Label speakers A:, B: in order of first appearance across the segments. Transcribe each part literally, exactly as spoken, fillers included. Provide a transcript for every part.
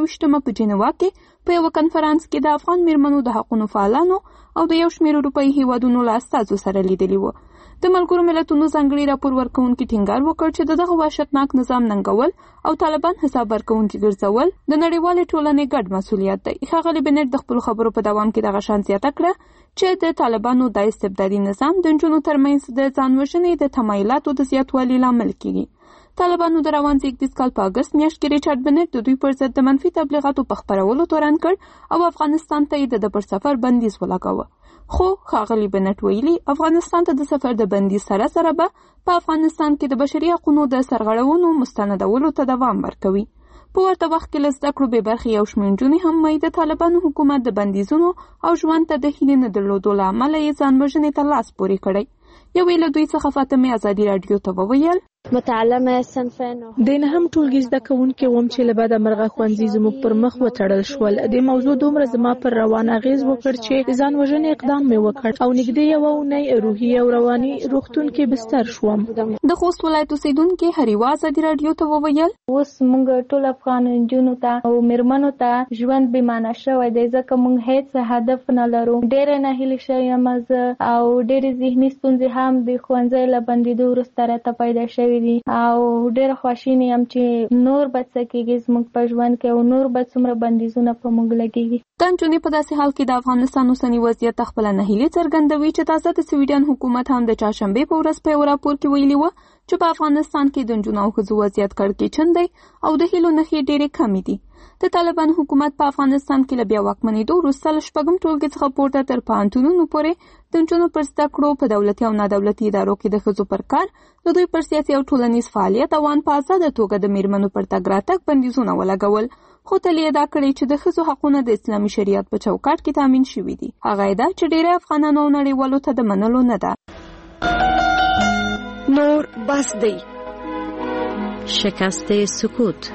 A: ویشتمه په جنیوا کې په یوه کنفرانس کې د افغان میرمنو د حقونو فعالانو او د یو شمېر اروپایي هیوادونو له استازو سره لیدلي وو. د ملګرو ملتونو ځانګړي راپور ورکوونکي ټینګار وکړ چې د دغه وحشتناک نظام ننګول او طالبان حساب ورکوونکي ګرځول د نړیوالې ټولنې ګډ مسؤلیت دی. ښاغلي بنټ د خپلو خبرو په دوام کې دغه شان زیاته کړه چې د طالبانو د استبدادي نظام د نجونو ترمنځ د ځان وژنې د تمایلاتو د زیاتوالي لامل کیږي. طالبانو د روان زیږدیز کال په اګست میاشت کې ریچارډ بنټ د دوی پر ضد د منفي تبلیغاتو په خپرولو تورن کړ او افغانستان ته یې د پر سفر بندیز ولګاوه. خو ښاغلي بنټ ویلي افغانستان ته د سفر د بندیز سره سره به په افغانستان کې د بشري حقونو د سرغړونو مستندولو ته دوام ورکوي. په ورته وخت کې له زده کړو بې برخې یو شمېر نجونې هم وایي د طالبانو حکومت د بندیزونو او ژوند ته د هیلې نه درلودو له امله یې ځان وژنې ته لاس پورې کړی. یوې له دوی څخه فاطمې ازادي راډیو ته وویل
B: متعلمه صنفین
C: د نهم ټولګي زده کوونکې وم چې له بده مرغه ښوونځي زموږ پر مخ وتړل شول. د موضوع دومره زما پر روان اغېز وکړ چې د ځان وژنې اقدام مې وکړ او نږدې یوه اونۍ روحي او رواني روغتون کې بستر شوم.
A: د خوست ولایت اوسېدونکې حریوا ازادي راډیو ته وویل
D: اوس موږ ټول افغان نجونو ته او میرمنو ته ژوند بې معنی شوی دی ځکه موږ هیڅ هدف نه لرو. ډېره ناهیلې شوې یم زه او ډېرې ذهني ستونزې هم د ښوونځي له بندېدو وروسته راته پیدا شوي دي او ډېره خواشینې یم چې نور به څه کېږي زموږ په ژوند کې او نور به څومره بندیزونه په موږ لګېږي.
A: د نجونې په داسې حال کې د افغانستان اوسني وضعیت خپله ناهیلي څرګندوي چې تازه د سویډن حکومت هم د چهارشنبې په ورځ په یو راپور کې ویلي وه چې په افغانستان کې د نجونو او ښځو وضعیت کړکېچن دی او د هیلو نښې ډېرې کمې دي. د طالبان حکومت په افغانستان کې له بیا واکمنېدو وروسته له شپږم ټولګي څخه پورته تر پوهنتونونو پورې د نجونو پر زده کړو په دولتي او نادولتي ادارو کې د ښځو پر کار د دوی پر سیاسي او ټولنیز فعالیت او ان په ازاده توګه د میرمنو پر تګ راتګ بندیزونه ولګول. خو تل یې دا کړی چې د ښځو حقونه د اسلامي شریعت په چوکاټ کې تامین شوي دي. هغه یې ده چې ډېری افغانانو او نړیوالو ته د منلو نه ده.
E: نور بس دی. شکست سکوت.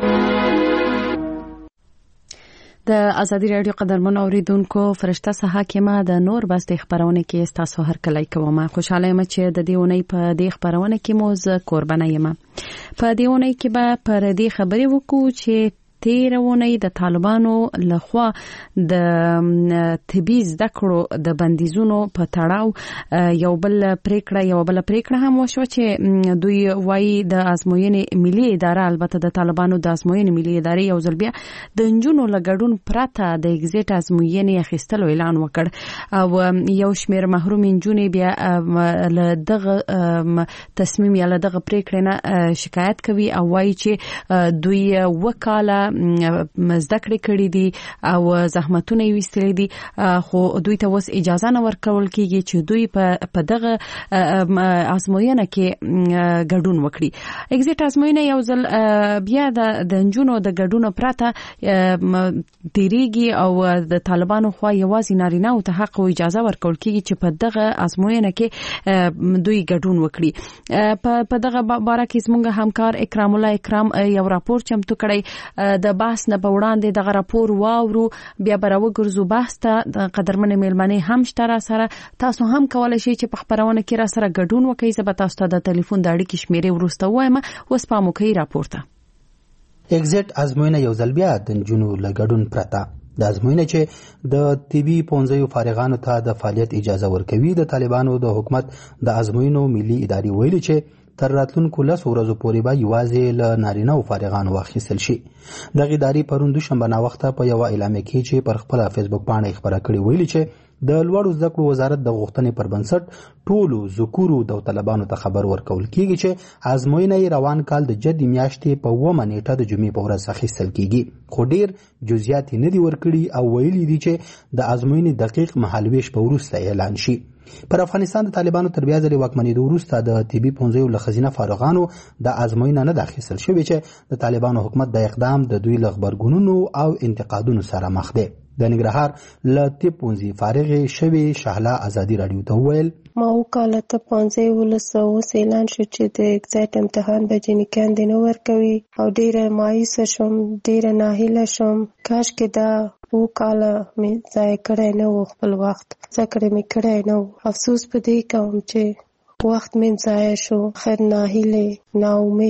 F: د ازادي راډیو قدرمن اوریدونکو فرشته حاکمه د نور بس د خبرونه کې تاسو هر کله کوم خوشاله یم چې د دې ونې په دې خبرونه کې موز قربانه یم. په دې ونې کې به پر دې خبرې وکړو چې تیرونه د طالبانو لخوا د طبي زده کړو د بندیزونو په تړاو یو بل پریکړه یو بل پریکړه هم وشو چې دوی وايي د ازموینې ملي اداره البته د طالبانو د ازموینې ملي ادارې یو ځل بیا د نجونو لګډون پرته د ایگزیټ ازموینې اخیستلو اعلان وکړ او یو شمېر محروم نجونې بیا له دغه تصمیم یا له دغه پریکړې نه شکایت کوي او وايي چې دوی وکاله زده کړې کړې دي او زحمتونه یې ویستلي دي خو دوی ته اوس اجازه نه ورکول کېږي چې دوی په دغه ازموینه کې ګډون وکړي. ایگزیټ ازموینه یو ځل بیا د نجونو د ګډون پرته تیریږي او د طالبانو خوا یوازې نارینه او ته حق او اجازه ورکول کېږي چې په دغه ازموینه کې دوی ګډون وکړي. په دغه باره کې زموږ همکار اکرام الله اکرام یو راپور چمتو کړی. د بحث نه په وړاندې دغه راپور واورو بیا به راوګرځو بحث ته. د قدرمنې میلمنې هم شته را سره تاسو هم کولی شئ چې په خپرونه کې را سره ګډون وکړئ. زه به تاسو ته د ټلیفون د اړیکې شمیرې وروسته ووایم. اوس پام وکړئ راپور ته.
G: ایگزیټ ازموینه یو ځل بیا د نجونو له ګډون پرته د ازموینه چې د طبي پوهنځیو فارغانو ته د فعالیت اجازه ورکوي. د طالبانو د حکومت د ازموینو ملي ادارې ویلي چې تر راتلونکو لسو ورځو پورې به یوازې له نارینه او فارغانو واخیستل شي. دغه ادارې پرون دوشنبه ناوخته په یوه اعلامیه کې چې پر خپله فیسبوک پاڼه خبره کړې ویلي چې د لوړو زده کړو وزارت د غوښتنې پر بنسټ ټولو ذکورو داوطلبانو ته خبر ورکول کېږي چې ازموینه یې روان کال د جدي میاشتې په اوومه نیټه د جمعې په ورځ اخیستل کېږي. خو ډېر جزئیات یې نه دي ورکړي او ویلي دي چې د ازموینې دقیق مهالویش په وروسته اعلان شي. پر افغانستان د طالبانو تر بیا ځلې واکمنېدو وروسته د طبي پوهنځیو له ښځینه فارغانو د ازموینه نه ده اخیستل شوې چې د طالبانو حکومت د اقدام د دوی له غبرګونونو او انتقادونو سره مخ دی. د ننګرهار له طب پوهنځي فارغې شوې شهلا ازادي راډیو ته وویل
H: ما وکاله ته پوهنځی ولس اوس اعلان شو چې د ایگزیټ امتحان به جنې کاندې نه ورکوي او ډېره مایوسه شوم، ډېره ناهیله شوم. کاشکې دا وکاله مې ضایع کړی نه و، خپل وخت زده کړې مې کړی نه و. افسوس په دې کوم چې وخت مې ضایع شو. خیر ناهیلې، ناامید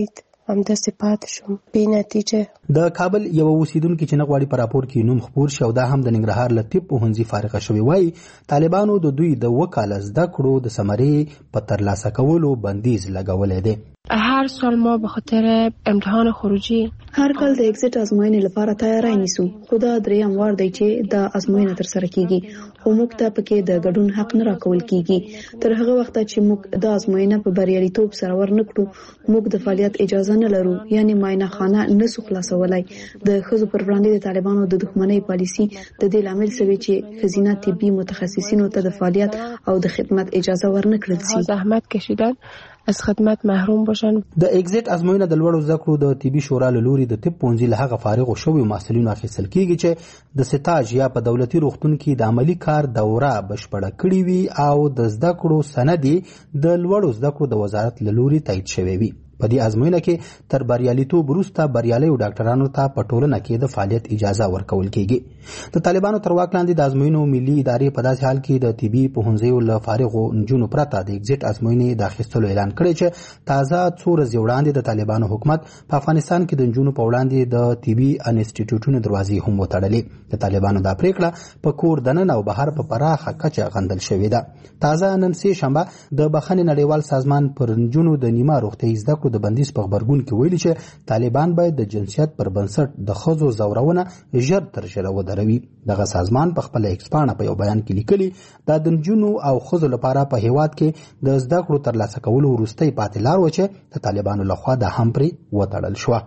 H: همداسې پاتې شوم بې نتیجه.
G: د کابل یو اوسیدونکي چې نه غواړي په راپور کې نوم خپور شي او دا هم د ننګرهار له طب پوهنځي فارغه شوې وایي طالبانو د دوی د اوه کاله زده کړو د ثمرې په ترلاسه کولو بندیز لګولی دی.
I: هر سال ما به خاطر امتحان خروجی
J: هر کال د ایگزیټ ازموینې لپاره تیاری نیسو، خو دا دریم وار دی چې دا ازموینه تر سره کیږي، خو موږ ته پکې د ګډون حق نه راکول کیږي. تر هغه وخت چې موږ دا ازموینه په بریالیتوب سره ورنکړو موږ د فعالیت اجازه نه لرو، یعنی معاینه خانه نسو خلاصولای. د ښځو پر وړاندې د طالبانو د دښمنۍ پالیسي د دې لامل شوی چې ښځینه طبي متخصصینو ته د فعالیت او د خدمت اجازه ورنکړل شي.
I: زحمت کشیدن از خدمت محروم باشن.
G: د ایگزیټ ازموینه د لوړو زده کړو د طبي شورا له لوري د طب پوهنځي له هغه فارغو شویو محصلینو اخیستل کیږي چې د سټاژ یا په دولتي روغتون کې د عملی کار دوره بشپړه کړې وي او د زده کړو سند د لوړو زده کړو د وزارت له لوري تایید شوی وي. په دې ازموینه کې تر بریالیتوب وروسته بریالیو ډاکټرانو ته په ټولنه کې د فعالیت اجازه ورکول کیږي. د طالبانو تر واک لاندې د ازموینو ملي ادارې په داسې حال کې د طبي پوهنځیو له فارغو نجونو پرته د ایگزیټ ازموینې د اخیستلو اعلان کړی چې تازه څو ورځې وړاندې د طالبانو حکومت په افغانستان کې د نجونو په وړاندې د طبي انسټیټیوټونو دروازې هم وتړلې. د طالبانو دا پریکړه په کور دننه او بهر په پراخه کچه غندل شوې ده. تازه نن سه شنبه د بخښنې نړیوال سازمان پر نجونو د نیمه روغتیايي زده کړو د بندیز په خبرګون کې ویلي چې طالبان باید د جنسیت پر بنسټ د ښځو ځورونه ژر تر ژره ودروي. دغه سازمان په خپل ایکس پاڼه په یو بیان کې لیکلي دا د نجونو او ښځو لپاره په هیواد کې د زده کړو ترلاسه کولو وروستی پاتې لار و چې د طالبانو لخوا دا هم پرې وتړل شوه.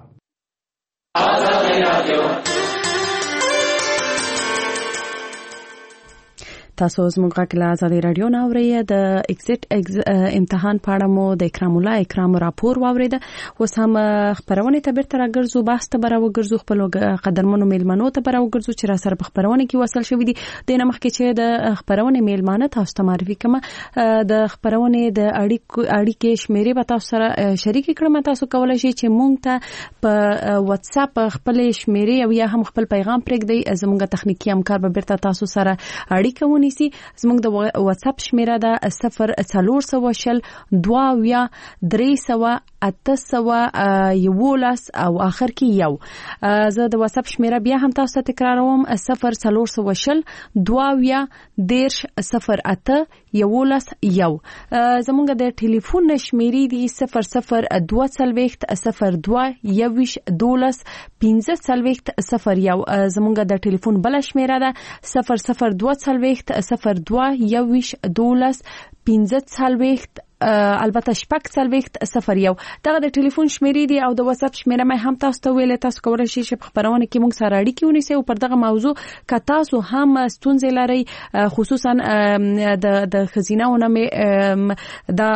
F: تاسو زموږ غږ له ازادي رادیو نه اورئ. د ایگزیټ امتحان په اړه مو د اکرام الله اکرام راپور واورید. اوس هم خبرونه ته بیرته راګرځو، بحث ته راوګرځو، خپل قدرمنو میلمنو ته راوګرځو چې را سره په خبرونه کې وصل شوې دي. د نه مخکې چې د خبرونه میلمانه تاسو ته معرفي کوم د خبرونه د اړیکو اړیکې شمیرې به تاسو سره شریک کړم. تاسو کولای شئ چې مونږ ته په واتس اپ خپل شمیرې او یا هم خپل پیغام پرېږدئ. زموږ تخنیکی همکار به بیرته تاسو سره اړیکه ونیسي. زموږ د واتس اپ شمیره ده صفر څلور سوه شل دوه اویا درې سوه اته سوه یولس او آخر کې یو. زه د واتس اپ شمیره بیا هم تاسو ته تکراروم صفر څلور سوه شل دوه اویا دیرش صفر اته یولس یو. زموږ د ټلیفون شمیرې دي صفر صفر دوه څلوېښت صفر دوه یوویش دولس پنځه څلوېښت صفر یو. زموږ د ټلیفون بل شمیره ده صفر صفر دوه څلوېښت صفر دوه یوویش دولس پنځه څلوېښت البته شپږ څلوېښت صفر یو. دغه د ټلیفون شمیرې دي او د واتس اپ شمیره مې هم تاسو ته ویلې. تاسو کولی شئ چې په خبرونه کې موږ سره اړیکې ونیسئ او پر دغه موضوع که تاسو هم ستونزې لرئ، خصوصا د د ښځینه‌و نه مې دا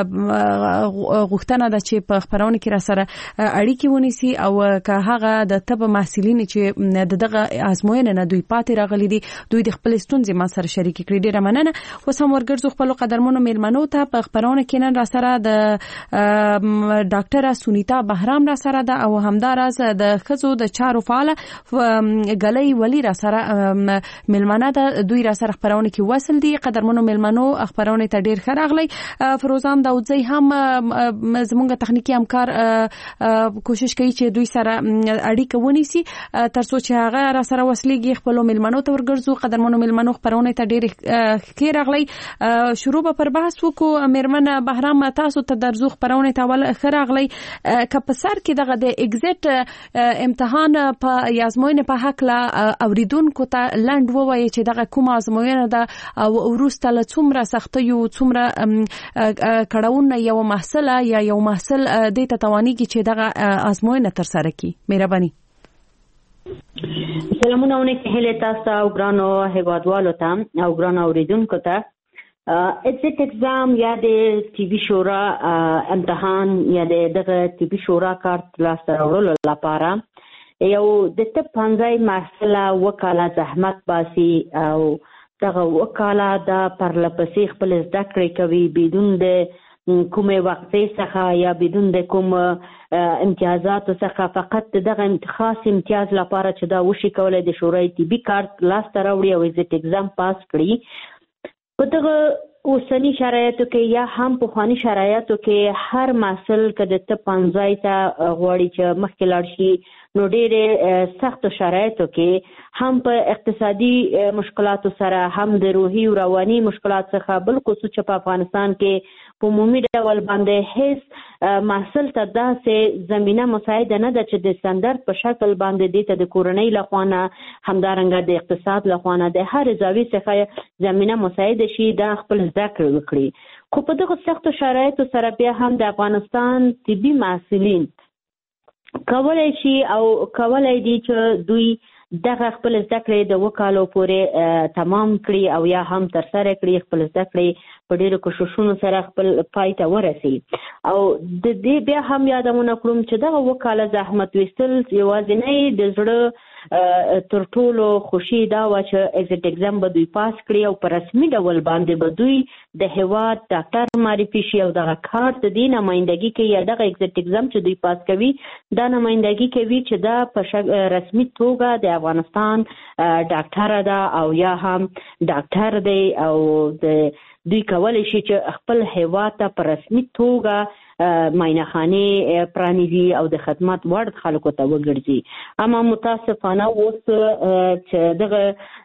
F: غوښتنه ده چې په خبرونه کې را سره اړیکې ونیسي او که هغه د طب محصلین چې د دغه ازموینې نه دوی پاتې راغلي دي دوی د خپل ستونزې ما سره شریک کړي. ډیره مننه. اوس هم ورګرځو خپل قدرمنو میلمنو ته. په خبرونه کې نن را سره د ډاکټره سونیتا بهرام را سره ده او همداراز د ښځو د چارو فعاله ګلۍ ولی را سره میلمنه ده. دوی را سره خبرونه کې وصل دي. قدرمنو میلمنو خبرونه ته ډیر ښه راغلی. فروزان داودزی هم زموږ تخنیکی همکار کوشش کوي چې دوی سره اړیکه ونیسي ترڅو چې هغه را سره وصلېږي. خپل میلمنو ته ورګرځو. قدرمنو میلمنو خبرونه ته ډیر ښه راغلی. شروع به پر بحث وکړو. میرمن بهرام تاسو ته درځو خبرونه ته ول ښه راغلی. که په سر کې دغه د ایگزیټ امتحان په ازموینې په حق لا اوریدونکو ته لنډ ووایي چې دغه کوم ازموینه ده او وروسته له څومره سختیو څومره کړهونه یو محصل یا یو محصل دې ته توانیږي چې دغه ازموینه تر سره کړي. مهرباني.
K: سلامونه ونکه هله تاسو او ګرانو هیوادوالو ته او ګرانو اوریدونکو ته. ایگزیټ اگزام یا د ټي وي شورا امتحان یا د دغه ټي وي شورا کارت لاسته راوړلو لپاره یو د طب پوهنځی محصل وکاله زحمت باسي او دغه وکاله د پرلپسې خپل زده کړې کوي بدون د کومې وقفې څخه یا بدون د کوم امتیازاتو څخه. فقط دغه خاص امتیاز لپاره چې دا وشي کولای د شورای ټي وي کارت لاسته راوړي او ایگزیټ اگزام پاس کړي. په دغه اوسنی شرایطو کې یا هم پخواني شرایطو کې هر محصل که د ته پنځای ته غواړي چې مخکې لاړ شي نو ډېرې سختو شرایطو کې هم په اقتصادي مشکلاتو سره هم د روحي او رواني مشکلات څخه بالخصوص چې په افغانستان کې په عمومي ډول باندې هیڅ محصل ته داسې زمینه مساعده نه ده چې د استاندارد په شکل باندې دې ته د کورنۍ لخوا نه همدارنګه د اقتصاد لخوا نه د هر زاویې څخه زمینه مساعده شي دا خپل زده کړې وکړي. خو په دغه سختو شرایطو سره بیا هم د افغانستان طبي محصلین کولای شي او کولای دي چې دوی دغه خپل زده کړې د اووه کالو پورې تمام کړي او یا هم ترسره کړي، خپل زده کړې په ډېرو کوششونو سره خپل پای ته ورسي. او د دې بیا هم یادونه کړم چې دغه اووه کاله زحمت ویستل یوازینی د زړه تر ټولو خوشي دا وه چې ایگزیټ اگزام به دوی پاس کړي او په رسمي ډول باندې به دوی د هېواد ډاکټر معرفي شي او دغه کار د دې نمایندګي کوي یا دغه ایگزیټ اگزام چې دوی پاس کوي دا نمایندګي کوي چې دا په رسمي توګه د افغانستان ډاکټره ده او یا هم ډاکټر دی او د دوی کولی شي چې خپل هېواد ته په رسمي توګه معاینهخانې پرانیزي او د خدمت وړ خلکو ته وګرځي. اما متاسفانه اوس چې دغه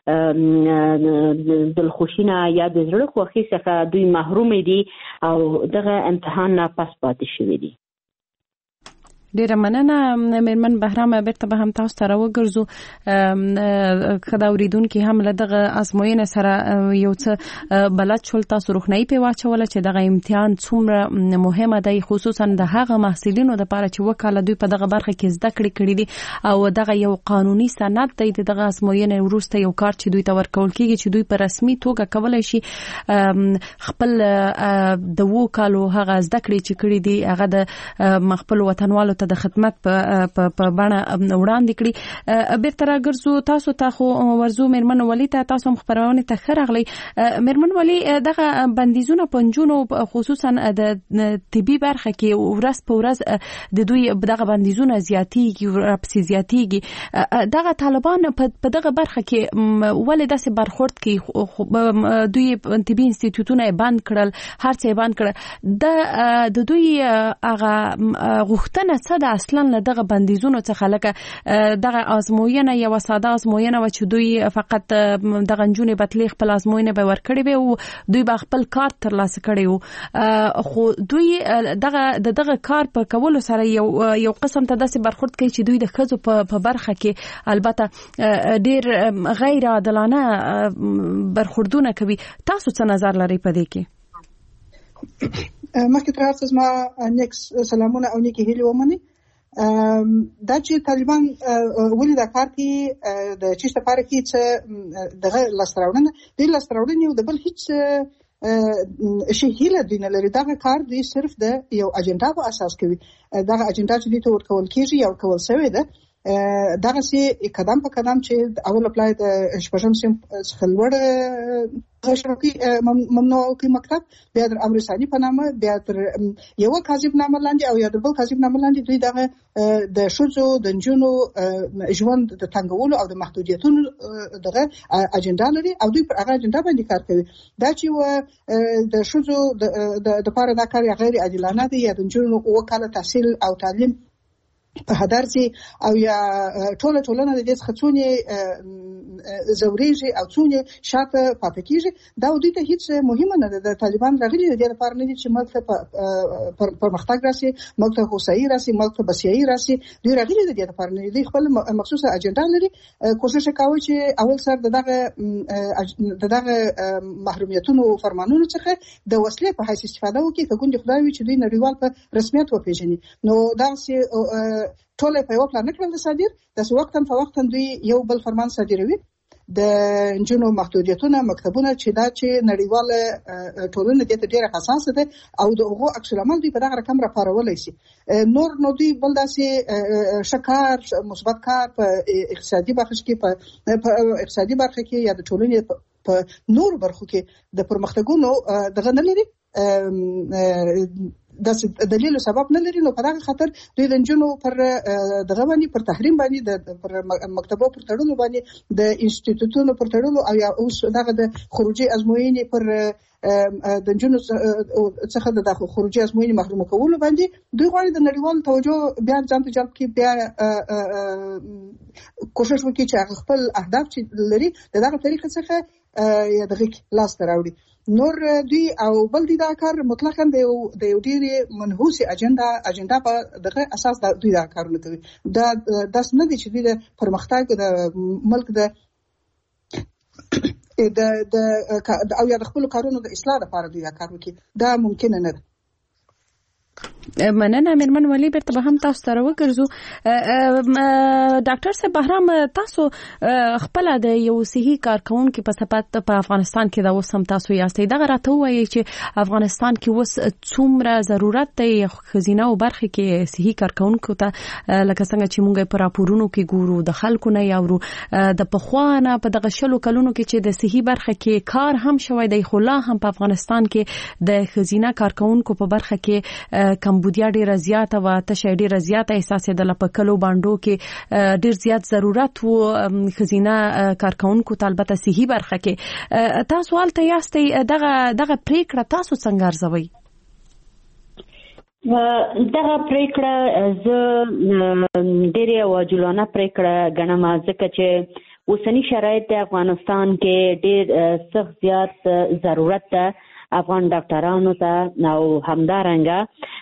K: دلخوشي نه یا د زړه خوښۍ څخه دوی محروم دي او دغه امتحان نه پس پاتې شوي دي.
F: ډیره مننه مېرمن بهرام، بیرته به هم تاسو ته راوګرځو. که دا اورېدونکي هم له دغه ازموینې سره یو څه بلد شول، تاسو روښنایي پرې واچوله چې دغه امتحان څومره مهمه دی، خصوصا د هغه محصلینو دپاره چې اووه کاله دوی په دغه برخه کې زده کړې کړي دي او دغه یو قانوني سند دی د دغه ازموینې وروسته یو کار چې دوی ته ورکول کېږي چې دوی په رسمي توګه کولی شي خپل د اووه کالو هغه زده کړې چې کړي دي هغه د خپلو وطنوالو د خدمت په په بڼه وړاندې کړي. بیرته راګرځو تاسو ته خو ورزو مېرمن ولي ته، تاسو هم خپرونې ته ښه راغلی. مېرمن ولي دغه بندیزونه په نجونو خصوصا د طبي برخه کې ورځ په ورځ د دوی دغه بندیزونه زیاتېږي ورپسې زیاتېږي. دغه طالبان په دغه برخه کې ولې داسې برخورد کوي؟ دوی طبي انسټیټیوټونه یې بند کړل، هر څه یې بند کړل. د دوی هغه غوښتنه څه ده اصلا له دغه بندیزونو څخه؟ لکه دغه ازموینه یوه ساده ازموینه وه چې دوی فقط دغه نجونې بتلې خپل ازموینه به ورکړې وې او دوی به خپل کار ترلاسه کړی و، خو دوی دغه د دغه کار په کولو سره یو یو قسم ته داسې برخورد کوي چې دوی د ښځو په برخه کې البته ډېر غیر عادلانه برخوردونه کوي. تاسو څه نظر لرئ په دې کې؟
L: مخکې تر هر څه زما نیک سلامونه او نیکې هیلې ومنئ. دا چې طالبان ولې دا کار کوي د چیش لپاره کوي چې دغه لاسته راوړنه دوی لاسته راوړنې او د بل هیڅ شي هیله دوی نه لري. دغه کار دوی صرف د یو اجنډا په اساس کوي. دغه اجنډا چې دوی ته ورکول کېږي یا ورکول شوې ده دغه سي قدم په قدم چې اول اپلای د شپږم سیم څخه لوړ شرقي ممنوع کوي مکتب، بیا در امرسانی په نامه، بیا تر یو کاذب نامه لاندې او یا در بل کاذب نامه لاندې دوی دغه د ښځو د نجونو ژوند د تنګولو او د محدودیتونو دغه اجنډا لري او دوی پر هغه اجنډا باندې کار کوي. دا چې د ښځو د لپاره دا کار غیر عادلانه دی یا د نجونو اووه کاله تحصیل او تعلیم په هدر سي او یا ټوله ټولنه د دې څخه څونې زوريږي او څونې شاته پاتې کیږي، دا دوی ته هیڅ مهمه نه ده. د طالبان راغلي د دې لپاره نه دي چې ملک ته پرمختګ راسي، ملک ته هوسایي راسي، ملک ته بسیایي راسي. دوی راغلي د دې لپاره نه دي، دوی خپل مخصوصه اجنډا لري. کوشش کوي چې اول سر دغه دغه محرومیتونو فرمانونو څخه د وسلې په حیث استفاده وکړي، که ګوندې خدای وي چې دوی نړیوال په رسمیت وپیژني. نو دا چې ټول په یو پلان کړل د صادر د وخت په وخت دوی یو بل فرمان صادروي د نجونو محدودیتونه مکتبونه چې دا چې نړیواله ټولنه د دې ډیره حساسه ده او د هغو عکس العمل دوی په دغه رقم راپارولای شي. نور نو دوی بل داسې شکار مثبت کار په اقتصادي برخه کې په اقتصادي برخه کې یا د ټولنې په نور برخو کې د پرمختګونو دغه نه لري، د دلیل سبب نه لري. نو په دغه خاطر دوی د نجونو پر دغه باندې پر تحریم باندې د پر مکتبو پر تړلو باندې د انسټیټیوټونو پر تړلو او یا اوس دغه د خروجي ازموینې پر د نجونو څخه د خروجي ازموینې محروم کولو باندې دوی غواړي د نړیوال توجه بیا ځان ته جلب کړي، بیا کوشش وکړي چې هغه خپل اهداف چې لري د دغه طریقې څخه یا دغه لاس ته راوړي. نور دوی او بل دي دا کار مطلقاً د یو د یو ډېرې منحوسې اجنډا اجنډا په دغه اساس دا دوی دا کارونه کوي. دا داس نه دي چې دوی د پرمختګ د ملک د د د او یا د خپل کارونو د اصلاح لپاره دوی دا کار وکړي. دا ممکن نه ده.
F: مننه میرمن ولی بیرته به هم تاسو سره وګرځو. ډاکټر صاحب بهرام، تاسو خپل د یو صحي کارکونکو په صفت په افغانستان کې دا اوس هم تاسو یاستئ، دغه راته وایي چې افغانستان کې اوس څومره ضرورت دی خزینه او برخه کې صحي کارکونکو ته، لکه څنګه چې موږ په راپورونو کې ګورو د خلکو نه یاورو د پخوانه په دغه شلو کلونو کې چې د صحي برخه کې کار هم شوی دی، خو لا هم په افغانستان کې د خزینه کارکونکو په برخه کې کمبودیا ډیره زیاته و، تشه ډیره زیاته احساس د لپکلو باندو کې ډیر زیات ضرورت و خزینه کارکونکو ته، البته صحي برخه کې. تاسو حالت یاستئ، دغه دغه پریکړه تاسو څنګه ارزوئ؟
K: دغه پریکړه زه ډیره واجبانه پریکړه ګڼم، ځکه چې اوسنی شرایط د افغانستان کې ډیر سخت زیات ضرورت ده افغان ډاکټرانو ته، او همدارنګه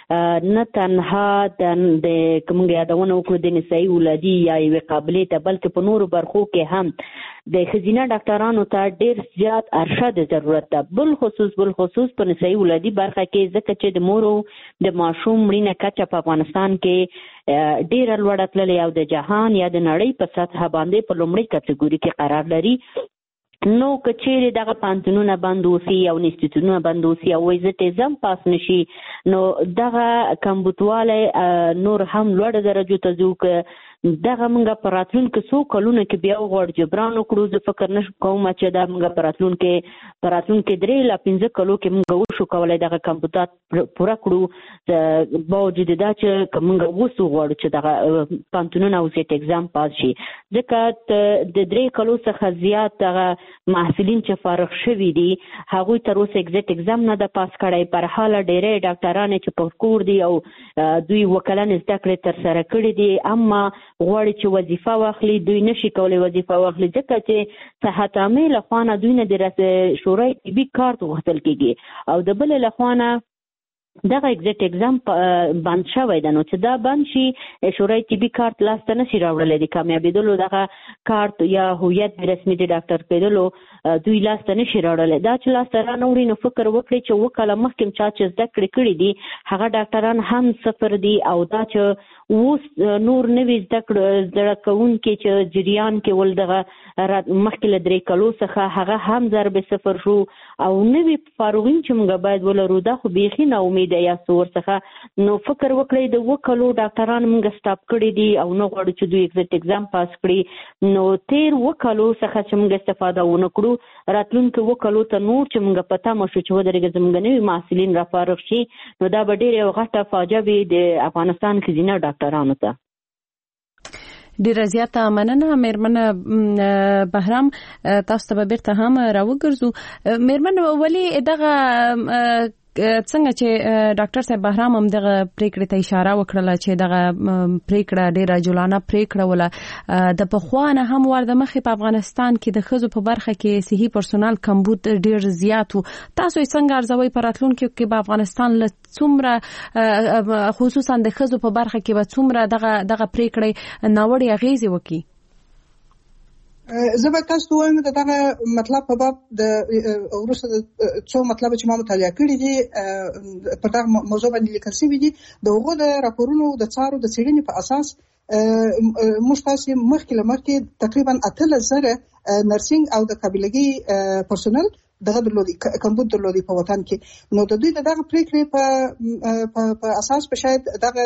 K: نه تنها د کومه یادونه وکړو د نسایي ولادي یا یوې قابلیت، بلکې په نورو برخو کې هم د ښځینه ډاکټرانو ته ډیر زیات ارشد ضرورت ده، بل خصوص بل خصوص په نسایي ولادي برخه کې، ځکه چې د مورو د ماشوم مړینه کچه په افغانستان کې ډیره لوړه تللې او د جهان یا د نړۍ په سطح باندې په لومړۍ کټګوري کې قرار لري. نو کچېره دغه پانتونونه بند وسی او انسټیټیوټونه بند وسی او ویزټیزم پاس نشي، نو دغه کمبوتواله نور هم لوړ درجه ته ځو ک دغه موږ په راتلونکو څو کلونو کې بیا وغوړ جبران وکړو. زه فکر نشم کوم چې دا موږ په راتلونکو په راتلونکو درې لا پنځه کلو کې موږ وشو کولای دغه کمپیوټر پوره کړو، باوجود دا چې موږ وسو غواړو چې دغه پانتونونه او سیټ اگزام پاس شي، ځکه د درې کلو څخه زیات دغه محصلین چې فارغ شوي دي هغوی تر اوسه اگزیټ اگزام نه ده پاس کړی. پر حاله ډېری ډاکټران چې په کور دي او دوی وکلن زده کړې تر سره کړي دي، اما غواړي چې وظیفه واخلي، دوی نشي کولی وظیفه واخلي، ځکه چې صحت عامې له خوا نه دوی نه د شورای طبي کارت غوښتل کېږي، او د بلې له خوا نه دغه اگزیټ اگزام بند شوی ده. نو چې دا بند شي شورای طبي کارت لاسته نشي راوړلی، د کامیابېدلو دغه کارت یا هویت د رسمي د ډاکټر کېدلو دوی لاسته نشي راوړلی. دا چې لاسته را نه وړي نو فکر وکړي چې اوه کاله مخکې چا چې زده کړې کړي دي هغه ډاکټران هم صفر دي، او دا چې اوس نور نوي زده کړه زده کوونکي چې جریان کې ول دغه مخکې له درې کلو څخه هغه هم ضرب صفر شو، او نوي فارغین چې موږ باید ولرو دا خو بیخي نا امیده یا څه ورڅخه. نو فکر وکړئ د اوه کلو ډاکټران موږ سټاپ کړي دي او نه غواړو چې دوی اگزیټ اگزام پاس کړي، نو تیر اوه کلو څخه چې موږ استفاده ونه کړو راتلونکي اوه کلو ته نور چې موږ په تمه شو چې ودرېږي زموږ نوي محصلین را فارغ شي، نو دا به ډېره یوه غټه فاجعه وي د افغانستان ښځینه ډاکټرانو ته.
F: ډیره زیاته مننه میرمن بهرام، تاسو ته بیرته هم راوګرځو. میرمن ولی دغه څنګه چې ډاکټر صاحب بهرام هم دغه پریکړې ته اشاره وکړه چې دغه پریکړه ډیره جولانه پریکړه ولا د پخوانه هم ورده مخې په افغانستان کې د ښځو په برخه کې صحي پرسونل کمبود ډیر زیات وو، تاسو یې څنګه ارزوئ په راتلونکي کې په افغانستان له څومره خصوصا د ښځو په برخه کې به څومره دغه دغه پریکړې ناوړې اغیزې وکړي؟
L: زه به تاسو ته وایم د دغه مطلب په باب د وروسته څو مطلب چې ما مطالعه کړي دي په دغه موضوع باندې لیکل شوي دي، د هغو د راپورونو د څارو د څېړنې په اساس موږ تاسو مخکې له مخکې تقریبا اتلس زره نرسنګ او د قابلګي پرسونل دغه درلودي کمبود درلودي په وطن کې. نو د دوی دغه پریکړې په په اساس په شاید دغه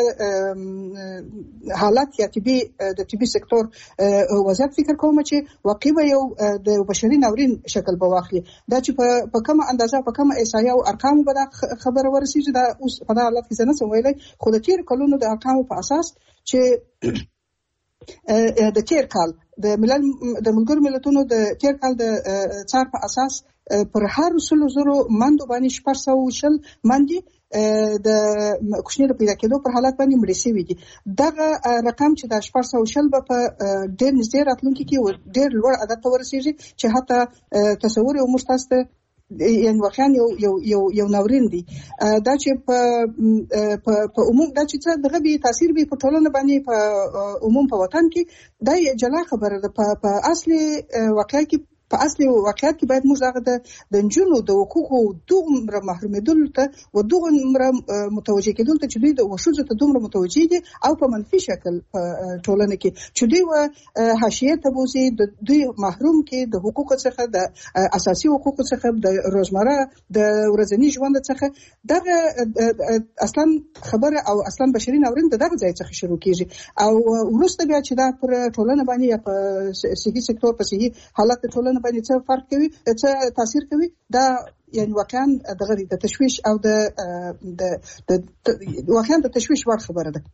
L: حالت یا طبي د طبي سکتور وضعیت فکر کوم چې واقعي به یو د بشري ناورین شکل به واخلي. دا چې په کومه اندازه په کومه احصایه او ارقام به دا خبره ورسیږي دا اوس په دغه حالت کې نه څه ویلای، خو د تیر کلونو د ارقامو په اساس چې د تیر کال د ملل د ملګرو ملتونو د تیر کال د څار په اساس پر هر سلو زرو مندو باندې شپږ سوه شل مندي د کوچنی د پیدا کېدو پر حالت باندې مړ شوي دي. دغه رقم چې د شپږ سوه شل به په ډېر نږدې راتلونکي کې ډېر لوړ عدد ته ورسېږي چې حتی تصور یې موږ تاسو ته یعنی واقعا یو یو یو یو ناورین دی. دا چې په په عموم دا چې څه دغه به تاثیر به په ټولنه باندې په عموم په وطن کې دا جلا خبره ده. په اصلي واقعي کې په اصلي واقعیت کې باید موږ هغه د نجونو د حقوقو دومره محرومېدل ته و دومره متوجه کېدل ته چې دوی د وښځو ته دومره متوجه دي او په منفي شکل په ټولنه کې چې دوی و حاشیه ته بوزي د دوی محروم کې د حقوقو څخه د اساسي حقوقو څخه د روزمره د ورځني ژوند څخه دغه اصلا خبره او اصلا بشري ناورین دغه ځای څخه شروع کیږي او وروسته بیا چې دا پر ټولنه باندې یا په صحي سکتور په صحي حالت ټولنه باندې څه فرق کوي څه تاثیر کوي دا یعنی واقعا دغه د تشویش او د د واقعا د تشویش وړ خبره ده.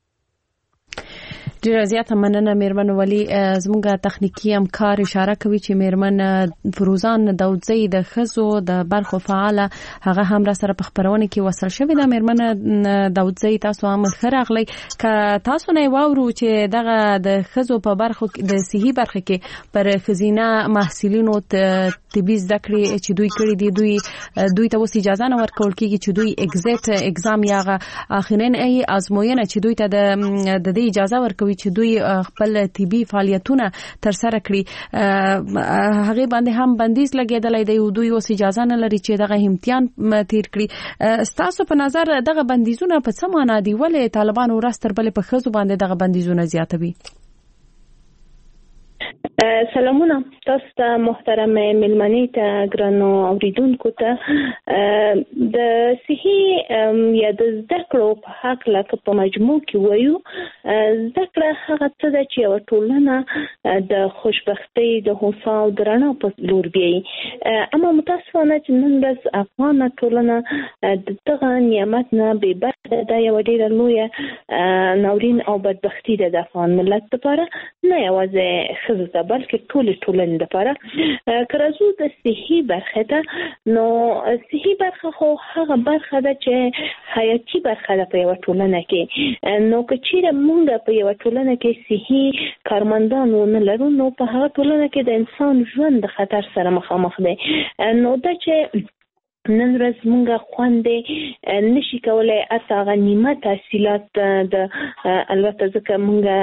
F: ډیره زیاته مننه میرمن ولی. زموږه تخنیکی همکار اشاره کوي چې میرمن فروزان داودزی د خزو د برخو فعاله هغه هم را سره په خبرونه کې وصل شوې ده. میرمن داودزی تاسو هم خراغلی ک تاسو نه واورو چې دغه د خزو په برخو د صحي برخه کې پر خزینه محصلینو طبي زده کړې چې دوی کړې دي دوی دوی ته اوس اجازه نه ورکول کیږي چې دوی اگزیت اگزام یا اخرین ای ازموینه چې دوی ته د د اجازه ورکوي چې دوی خپل طبي فعالیتونه تر سره کړي هغه باندې هم بندیز لګیدلې دی او دوی اوس اجازه نه لري چې دغه امتحان تیر کړي. ستاسو په نظر دغه بندیزونه په څه معنا دي؟ ولې طالبان ورستر بل په خزو باندې دغه بندیزونه زیاتوي؟
M: سلامونه تاسو ته محترم ملمنې ته ګرانو اوریدونکو ته د صحي یا د زده کړو په حق لکه په مجموع کې وایو زده کړه هغه څه ده چې یو ټولنه د خوشبختۍ د هوسا او درنه په لور بیایي. اما متاسفانه چې نن ورځ افغانه ټولنه د دغه نعمت نه بې برخه ده. یوه ډېره لویه ناورین او بدبختي ده د افغان ملت لپاره، نه یوازې ښځو ته بلکې ټولې ټولنې لپاره. که راځو د صحي برخې ته، نو صحي برخه خو هغه برخه ده چې حیاتي برخه ده په یوه ټولنه کې. نو که چیرې موږ په یوه ټولنه کې صحي کارمندان ونه لرو، نو په هغه ټولنه کې د انسان ژوند د خطر سره مخامخ دی. نو دا چې نن ورځ مونږه خوندې نشي کولای اته هغه نیمه تحصیلات د البته ځکه مونږه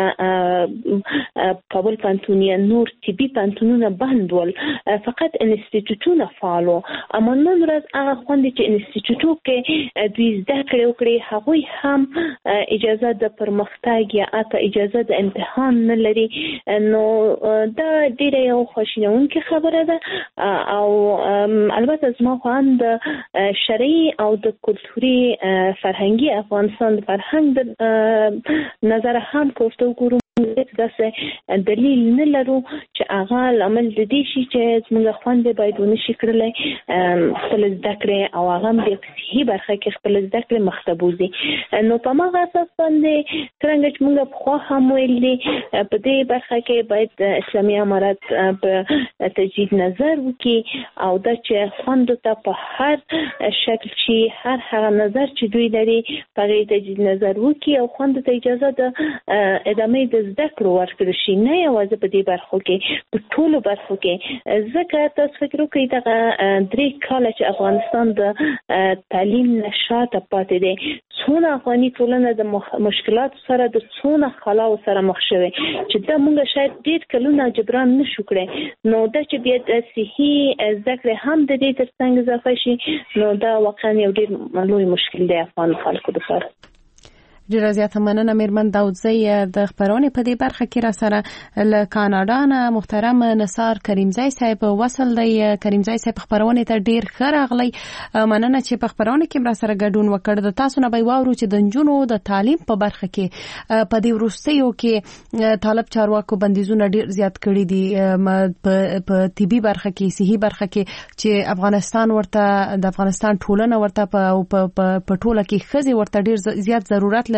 M: کابل پوهنتون یا نور طبي پوهنتونونه بند ول، فقط انسټیټیوټونه فعال وو. اما نن ورځ هغه خوندې چې انسټیټیوټو کې دوی زده کړې وکړي هغوی هم اجازه د پرمختګ یا اته اجازه د امتحان نه لري. نو دا ډېره یو خواشینونکې خبره ده او البته زما خو هم د شرعي او د کلتوري فرهنګي افغانستان د فرهنګ د نظر هم کوفته وګورو داسې دلیل نه لرو چې هغه لامل د دې شي چې زموږ خویندې باید ونشي کړلی خپل زده کړې او هغه هم د صحي برخه کې خپل زده کړې مخ ته بوځي. نو په هماغه اساس باندې څرنګه چې موږ پخوا هم ویل دي په دې برخه کې باید اسلامي امارت په تجدید نظر وکړي او دا چې خویندو ته په هر شکل چې هر هغه نظر چې دوی لري په هغې تجدید نظر وکړي او خویندو ته اجازه د ادامې د زده کړو ورکړل شي، نه یوازې په دې برخو کې په ټولو برخو کې. ځکه تاسو فکر وکړئ دغه درې کاله چې افغانستان د تعلیم نه شاته پاتې دی، څونه افغاني ټولنه د مشکلاتو سره د څونه خلاو سره مخ شوې چې دا موږ شاید ډېر کلونه جبران نشو کړی. نو دا چې بیا د صحي زده کړې هم د دې تر څنګ اضافه شي، نو دا واقعا یو ډېر لوی مشکل دی افغان خلکو لپاره.
F: ډیره زیاته مننه میرمن داودزی د خبرونه په دې برخه کې را سره له کاناډا نه محترم نثار کریمزی صاحب وصل دی. کریمزی صاحب خبرونه ته ډیر ښه راغلی، مننه چې په خبرونه کې را سره ګډون وکړ. د تاسو نه به واورو چې د نجونو د تعلیم په برخه کې په دې وروستیو کې طالب چارواکو بندیزونه ډیر زیات کړي دي په طبي برخه کې، صحي برخه کې چې افغانستان ورته د افغانستان ټولنه ورته په ټوله کې ښځې ورته ډیر زیات ضرورت لري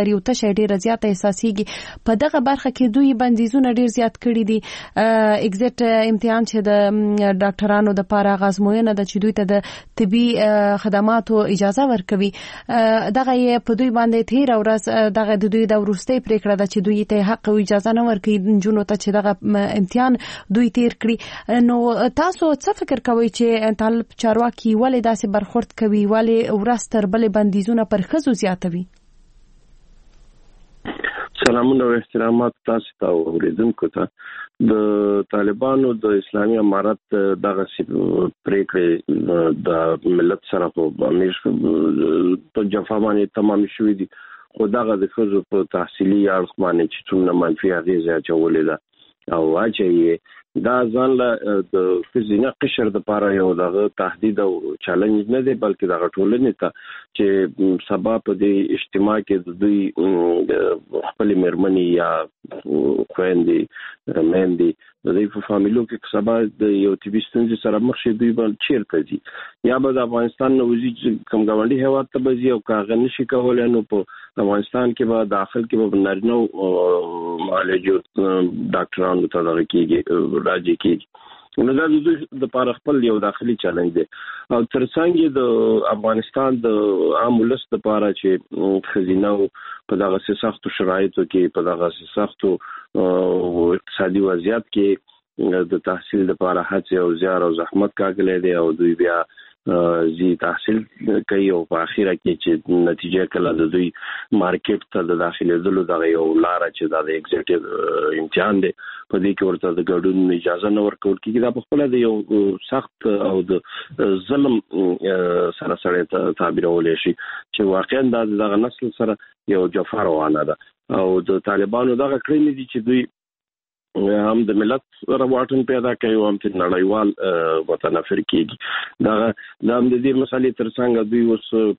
F: لري او تشه ډیره زیاته احساسيږي په دغه برخه کې دوی بندیزونه ډیر زیات کړي دي. اگزیټ امتحان چې د ډاکټرانو د پاره غازموینه د چې دوی ته د طبي خدماتو اجازه ورکوي دغه په دوی باندې تیر ورځ دغه د دوی د ورستۍ پریکړه ده چې دوی ته حق او اجازه نه ورکوي جنونو ته چې دغه امتحان دوی تیر کړي. نو تاسو څه فکر کوئ چې طالب چارواکي ولې داسې برخورد کوي ولې ورځ تر بلې بندیزونه پر ښځو زیاتوي؟
N: سلامونه او احترامات تاسو ته اوریدونکو ته. د طالبانو د اسلامي امارت دغه پریکړې د ملت سره په امیر په جفا باندې تمام شوې دي خو دغه د ښځو په تحصیلي اړخ باندې چې څومره منفي اغېزه اچولې ده او اچي دا ځان له د فزینه قشر د پاره یو دغه تهدید او چیلنج نه دی بلکې دغه ټولنې ته چې سبا په دې اجتماع کې د دوی خپل مرمنې یا خويندې مېندې د دې په فامیلو کې سبا د یو طبي ستونزې سره مخ شي دوی باندې چیرته دي یا به د افغانستان نو وزیر کوم غونډي هوا ته بزي او کاغه نشي کولای نو په افغانستان کې به داخل کې به نارینه معالجو ډاکټرانو ته دغه کېږي راځي کېږي نو دا د دوی د پاره خپل یو داخلي چیلنج دی او ترڅنګ د افغانستان د عام ولس د پاره چې خزینه په دغه سختو شرایطو کې په دغه سختو اقتصادي وضعیت کې د تحصیل لپاره هڅه او زیار او زحمت کاږلې دي او دوی بیا زی تحصیل کوي او په اخیره کې چې نتیجه کله د دوی مارکیټ ته د داخلي دلو دغه یو لار چې د ایگزیکټیو امتحان دی په دې کې ورته د ګډون اجازه نه ورکول کېږي دا په خپل د یو سخت او د ظلم سره سره تعبیرول شي چې واقعا د دغه نسل سره یو جفا روانه ده او د طالبانو دغه کړنې دي چې دوی هم د ملت رواټن پیدا کوي او هم د نړیوال متنافر کیږي دا د هم د دې مسالې ترڅنګ دوی اوس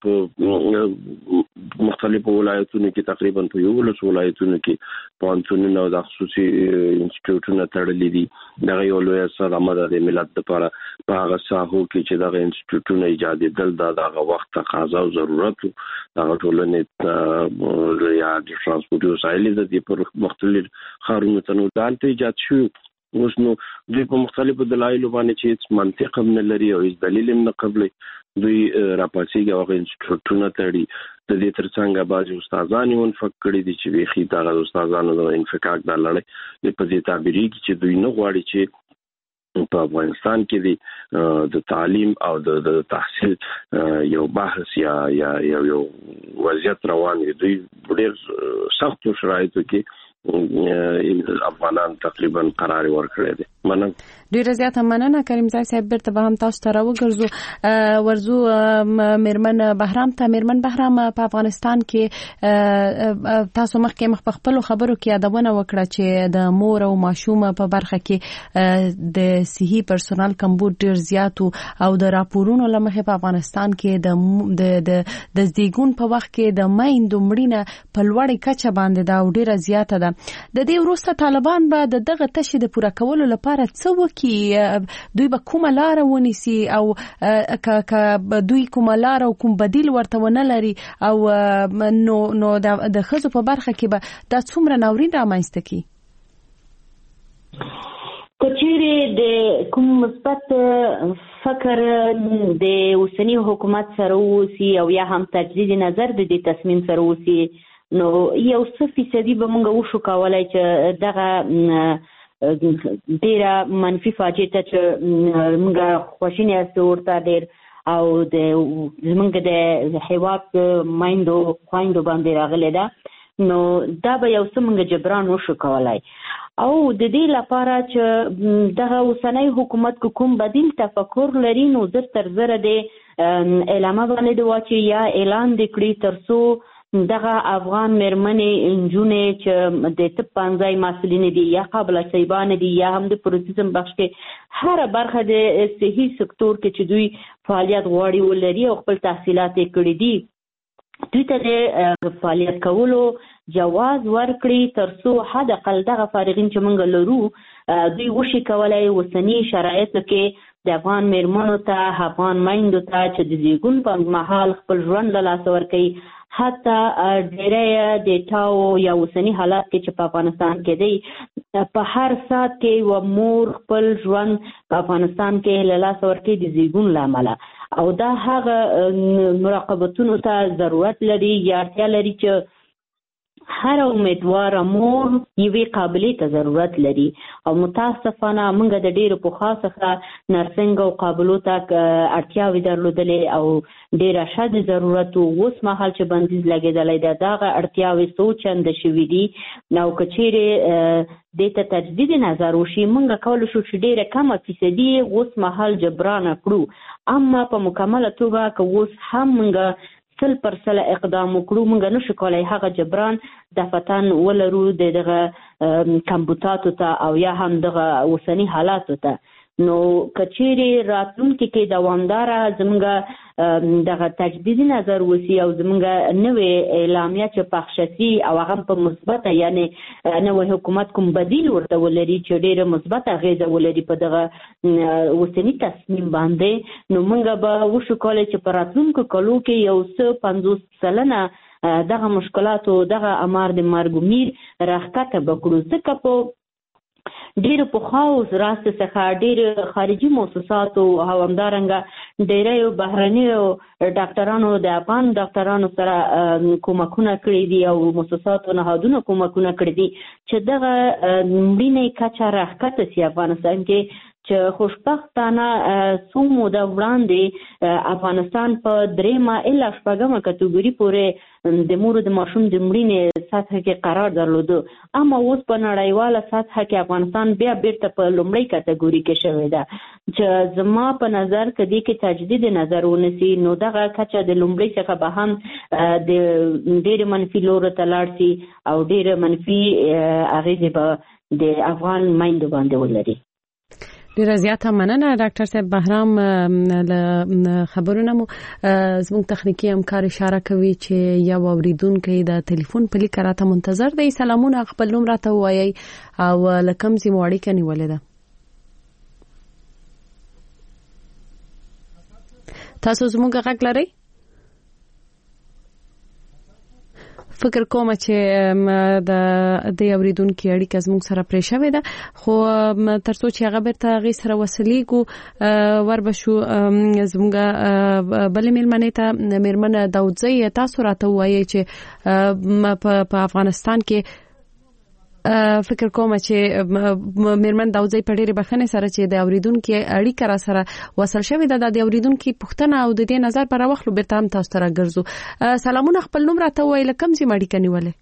N: په مختلفو ولایتونو کې تقریبا په یو ولس ولایتونو کې پانتونونه او د خصوصي انسټیټیوټونو تړلې دي دا یو لوی صدمه ده د ملت لپاره په هغه ساحو کې چې دغه انسټیټیوټونه ایجادېدل دا دغه وخت تقاضا او ضرورت دا ټولنې یا د ترانسپورت وسایل د په مختلف خارونو ته نو دالته ایجاد شو اوس نو دوی په مختلفو دلایلو باندې چې منطق هم نه لري او هیڅ دلیل هم نه قبلي دوی راپاسيږي او انسټیټیوټونه تړي د دې ترڅنګ بعضي استادان یې منفک کړي دي چې ویخي دا استادانو د انفکاک د لړۍ په دې تعبیري کې چې دوی نه غواړي چې په افغانستان کې د د تعلیم او د تحصیل یو بحث یا یا یو وضعیت روان دی دوی ډېر سخت شرایطو کې افغانان تقریبا قرار ورکړی دی. مننه
F: ډیره زیاته مننه کریم زای صاحب برته به هم تاسو ته راوګرځو ورزو میرمن بهرام ته میرمن بهرام په افغانستان کې تاسو مخکې مخ په خپل خبرو کې یادونه وکړه چې د مور او ماشوم په برخه کې د صحي پرسونل کمبود ډیر زیات او د راپورونو لمخې په افغانستان کې د د د زیګون په وخت کې د مایندو مړینه په لوړې کچه باندې دا ډیره زیاته ده. د دې وروسته طالبان به د دغه تشې د پوره کولو لپاره څه وکړي دوی به کومه لار ونیسي او ک دوی کومه لار او کوم بدیل ورته ونه لري او نو نو د ښځو په برخه کې به دا څومره ناورین رامنځته کړي
K: کچېرې د کوم مثبت فکر د اوسنی حکومت سره وسی او یا هم تجدید نظر د دې تصمیم سره وسی نو یو څه فیصدي به موږ وشو کولای چې دغه ډیره منفي فاجعه ته چې موږ خوشینه استورته ډیر او د زمونږ د هیواد مایندو خويندو باندې راغلی ده نو دا به یو څه موږ جبران وشو کولای او د دې لپاره چې دغه اوسنی حکومت کوم بدیل تفکر لري نو زر تر زر د اعلان باندې د واچي یا اعلان د کړی ترسو دغه افغان مرمنې انجونې چې د طب پنځای مسولین دي یا قابل صیبان دي یا هم د پروتیزم بخش کې هر برخه د صحي سکتور کې چې دوی فعالیت غواړي ولري او خپل تحصیلات یې کړي دي دوی ته د فعالیت کولو جواز ورکړي ترڅو حد اقل دغه فارغین چې موږ لرو دوی وشي کولای وسنی شرایطو کې د افغان مرمنو ته افغان مایندو ته چې د زیګون په محل خپل ژوند له لاس ورکړي حتی ډېری ډیټاو یا اوسني حالات کې چې په افغانستان کې دی په هر ساعت کې و مور خپل ژوند په افغانستان کې له لاسه ورکوي د زیږون له امله او دا هغه مراقبتونو ته ضرورت لري یا اړتیا لري چې هر امیدواره مور یوې قابلې ته ضرورت لري او متاسفانه موږ د ډېرو پخوا څخه نرسنګ او قابلو ته اړتیاوې درلودلې او ډېره شد ضرورت و اوس مهال چې بندیز لګېدلی دی دغه اړتیاوې څو چنده شوي دي او که چیرې دې ته تجدید نظر وشي موږ کولی شو چې ډېره کمه فیصدي اوس مهال جبرانه کړو اما په مکمله توګه که اوس هم موږ سل پر سل اقدام وکړو موږ نشو کولی هغه جبران دفتن ولرو د دغه کمبوتاتو ته او یا هم دغه اوسني حالاتو ته نو کچېرې راتلونکي کې دوامداره زموږ دغه تجدیدي نظر وسی او زموږ نوې اعلامیه چې پخښ شي او هغه په مثبته یعنی نوې حکومت کوم بدیل ورته ولري چې ډېره مثبته اغېزه ولري په دغه اوسني تصمیم باندې نو موږ به وشو کولی چې په راتلونکو کلو کې یو څه پنځوس سلنه دغه مشکلاتو دغه امار د مرګ میر راښکته به کړو ځکه په ډېرو پخواو راستو څخه ډېر خارجي موسساتو او همدارنګه ډېریو بهرنیو ډاکټرانو د افغان ډاکټرانو سره کومکونه کړي دي او موسساتو نهادونو کومکونه کړي دي چې دغه مړینې کچه راښکته سي افغانستان کې چې خوشبختانه څو موده وړاندې افغانستان په درېیمه الا شپږمه کټګوري پورې د مور د ماشوم د مړینې سطح کې قرار درلوده اما اوس په نړیواله سطح کې افغانستان بیا بیرته په لومړۍ کټګوري کې شوی ده چې زما په نظر که دې کې تجدید نظر ونسي نو دغه کچه د لومړۍ څخه به هم د ډېرې منفي لورو ته لاړ سي او ډېره منفي اغېزې به د افغان میندو باندې ولري.
F: ډیره زیاته مننه ډاکټر صاحب بهرام له خبرونه مو زموږ تخنیکی همکار اشاره کوي چې یو اوریدونکو د ټلیفون په لیک راته منتظر دی سلامونه خپل نوم راته وایي او لکم زمو اړیکه نیولې ده تاسو زموږ غږ لرئ فکر کوم چې د د اوریدونکو اړیکه زموږ سره پرې شوې ده خو ترڅو چې هغه بیرته غي سره وسلیږو وربشو زموږ بل میرمنې ته میرمن داودزی تاسو راته وایي چې په افغانستان کې فکر کوم چې میرمن داودزی په ډېرې بخښنې سره چې د اوریدونکو اړیکه را سره وصل شوې ده د اوریدونکو پوښتنه او د دې نظر پر واخلو بیرته هم تاسو ته راګرځو سلامونه خپل نوم راته وایي لکم زی اړیکه نیولې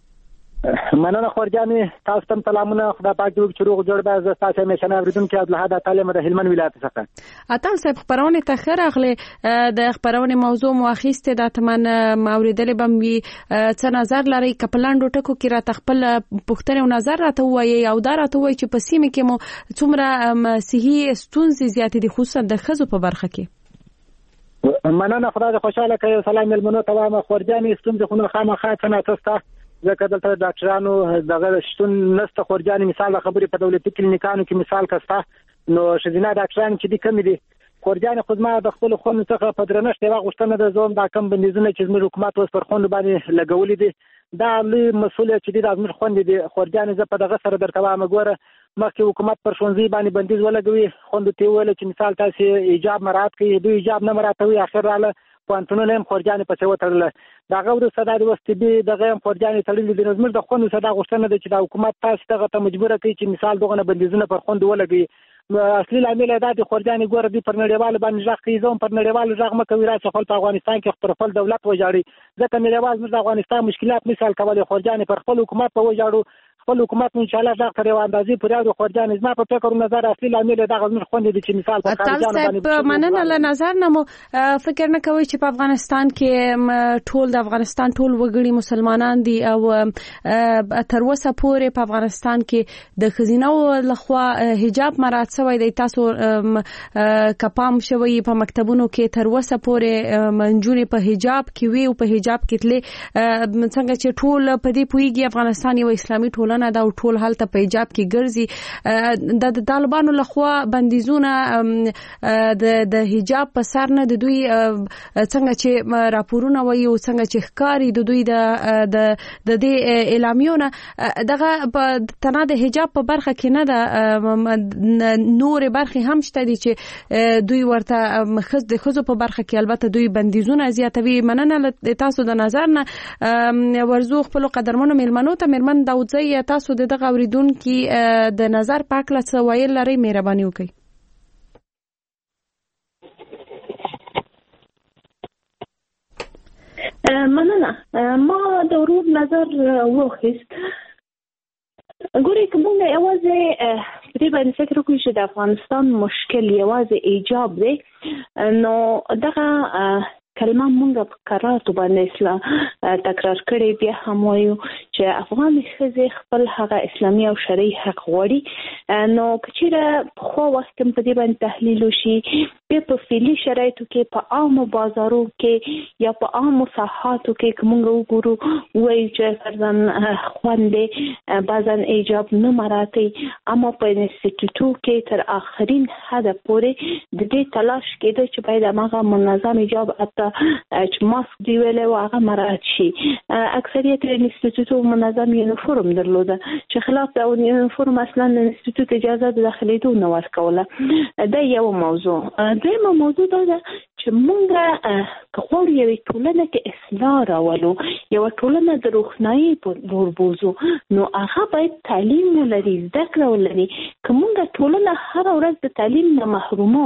O: مننه خورجانې تاسو ته سلامونه خدای پاک دې وکړي روغ جوړ به زه تاسو همیشه اوریدونکو عبدالحد تعلیم د هلمند ولایت څخه
F: اتل صاحب خبرونه ته خیر اغله د خبرونه موضوع مؤخیسته د تمن اوریدل بم وی څه نظر لري کپلاندو ټکو کې را تخپل پښتنه او نظر راته وایي او دا راته وایي چې په سیمه کې مو څومره صحي ستونزې زیاتې دي خصوصا د خزو په برخه کې
O: مننه خدای دې خوشاله کړي سلام ملمنو ته وایم خورجانې ستونزې خو نه خامخا څنګه تاسو ځکه دلته ډاکټرانو دغه شتون نسته خورجانې مثال خبرې په دولتي کلینیکانو کې مثال کسته نو شذینا ډاکټران چې دي کم دي خورجانې خو ما د خپل خون څخه په درنښت یو غوښتنه د زوم دا کم بندیزونه چې زموږ حکومت اوس پر خوند باندې لګولې دي دا لوی مسؤلیت چې د زموږ خوند دي خورجانې زه په دغه سره درته وایم ګوره مخکې حکومت پر ښوونځي باندې بندیز ولګوي خوند ته ویل چې مثال تاسو ایجاب مراعات کوي دوی ایجاب نه مراعاتوي اخر رااله پوانتونونه هم خورجانې په څو تړل دا غوړو صدا د وستبي دغه هم خورجانې تړل دي نو زموږ د خوند صدا غوښتنه ده چې د حکومت تاسو دغه ته مجبور کوي چې مثال دغه بندیزونه پر خوند ولګوي اصلي لامل دا د خورجانې ګوره دي پر نړیوال باندې ځخ کوي زوم پر نړیوال ځخ مکوي راځي خپل په افغانستان کې خپل خپل دولت وجاړي ځکه نړیوال موږ د افغانستان مشکلات مثال کولای خورجانې پر خپل حکومت په وجاړو خپل حکومت ان شاء الله دا تر یو اندازې پورې د خورجانې زما په فکر نظر اصلي لامل دا غوښنه خوند دي چې مثال په خارجانو
F: باندې مننه له نظر نه مو فکر نه کوي چې په افغانستان کې ټول د افغانستان ټول وګړي مسلمانان دي او تر اوسه پورې په افغانستان کې د خزینه لخوا حجاب مراعات شوی دی تاسو کپام شوی په مکتبونو کې تر اوسه پورې منجونې په حجاب کې وی او په حجاب کې تلې څنګه چې ټول په دې پویږي افغانستان یو اسلامي ټولنه ټولنه دا ټول حالت په حجاب کې ګرځي د طالبانو لخوا بندیزونه د د حجاب په سر نه د دوی څنګه چې راپورونه وایي او څنګه چې ښکاری د دوی د د دې اعلامیونه دغه په تنه د حجاب په برخه کې نه ده نور برخه هم شته دي چې دوی ورته مخز د خزو په برخه کې البته دوی بندیزونه زیاتوي. مننه تاسو د نظر نه ورزو خپل قدرمنو ملمنو ته مرمن داودزی تاسو د دغه اوریدونکو د نظر پاکله څه ویل لري مهرباني وکړئ.
M: مننه ما د ورور نظر واخیست. ګورې کومه یوازې په دې باندې فکر وکړو چې د افغانستان مشکل یوازې ایجاب دی نو دغه کلمه مونږ په قراراتو باندې اصلاح تکرار کړي بیا هم وایو چې افغان ښځې خپل هغه اسلامي او شرعي حق غواړي نو که چېرې پخوا وخت کې په دې باندې تحلیل وشي بیا په فعلي شرایطو کې په عامو بازارو کې یا په عامو ساحاتو کې که مونږ وګورو وایو چې فرضاً خویندې بعضاً ایجاب نه مراعاتوي اما په انسټیټیوټو کې تر آخرین حده پورې د دې تلاش کېده چې باید هماغه منظم ایجاب حتی چې ماسک دی ویلې او هغه مراعات شي. اکثریت انسټیټیوټو منظم یونیفورم درلوده چې خلاف د یونیفورم اصلا انسټیټیوټ اجازه د داخليدو نه ورکوله. دا یو موضوع. دویمه موضوع دا ده چې مونږ که غواړو یوې ټولنه کې اصلاح راولو یوه ټولنه د روښنایي په لور بوځو نو هغه باید تعلیم ولري زده کړه ولري. که مونږ ټولنه هره ورځ د تعلیم نه محرومو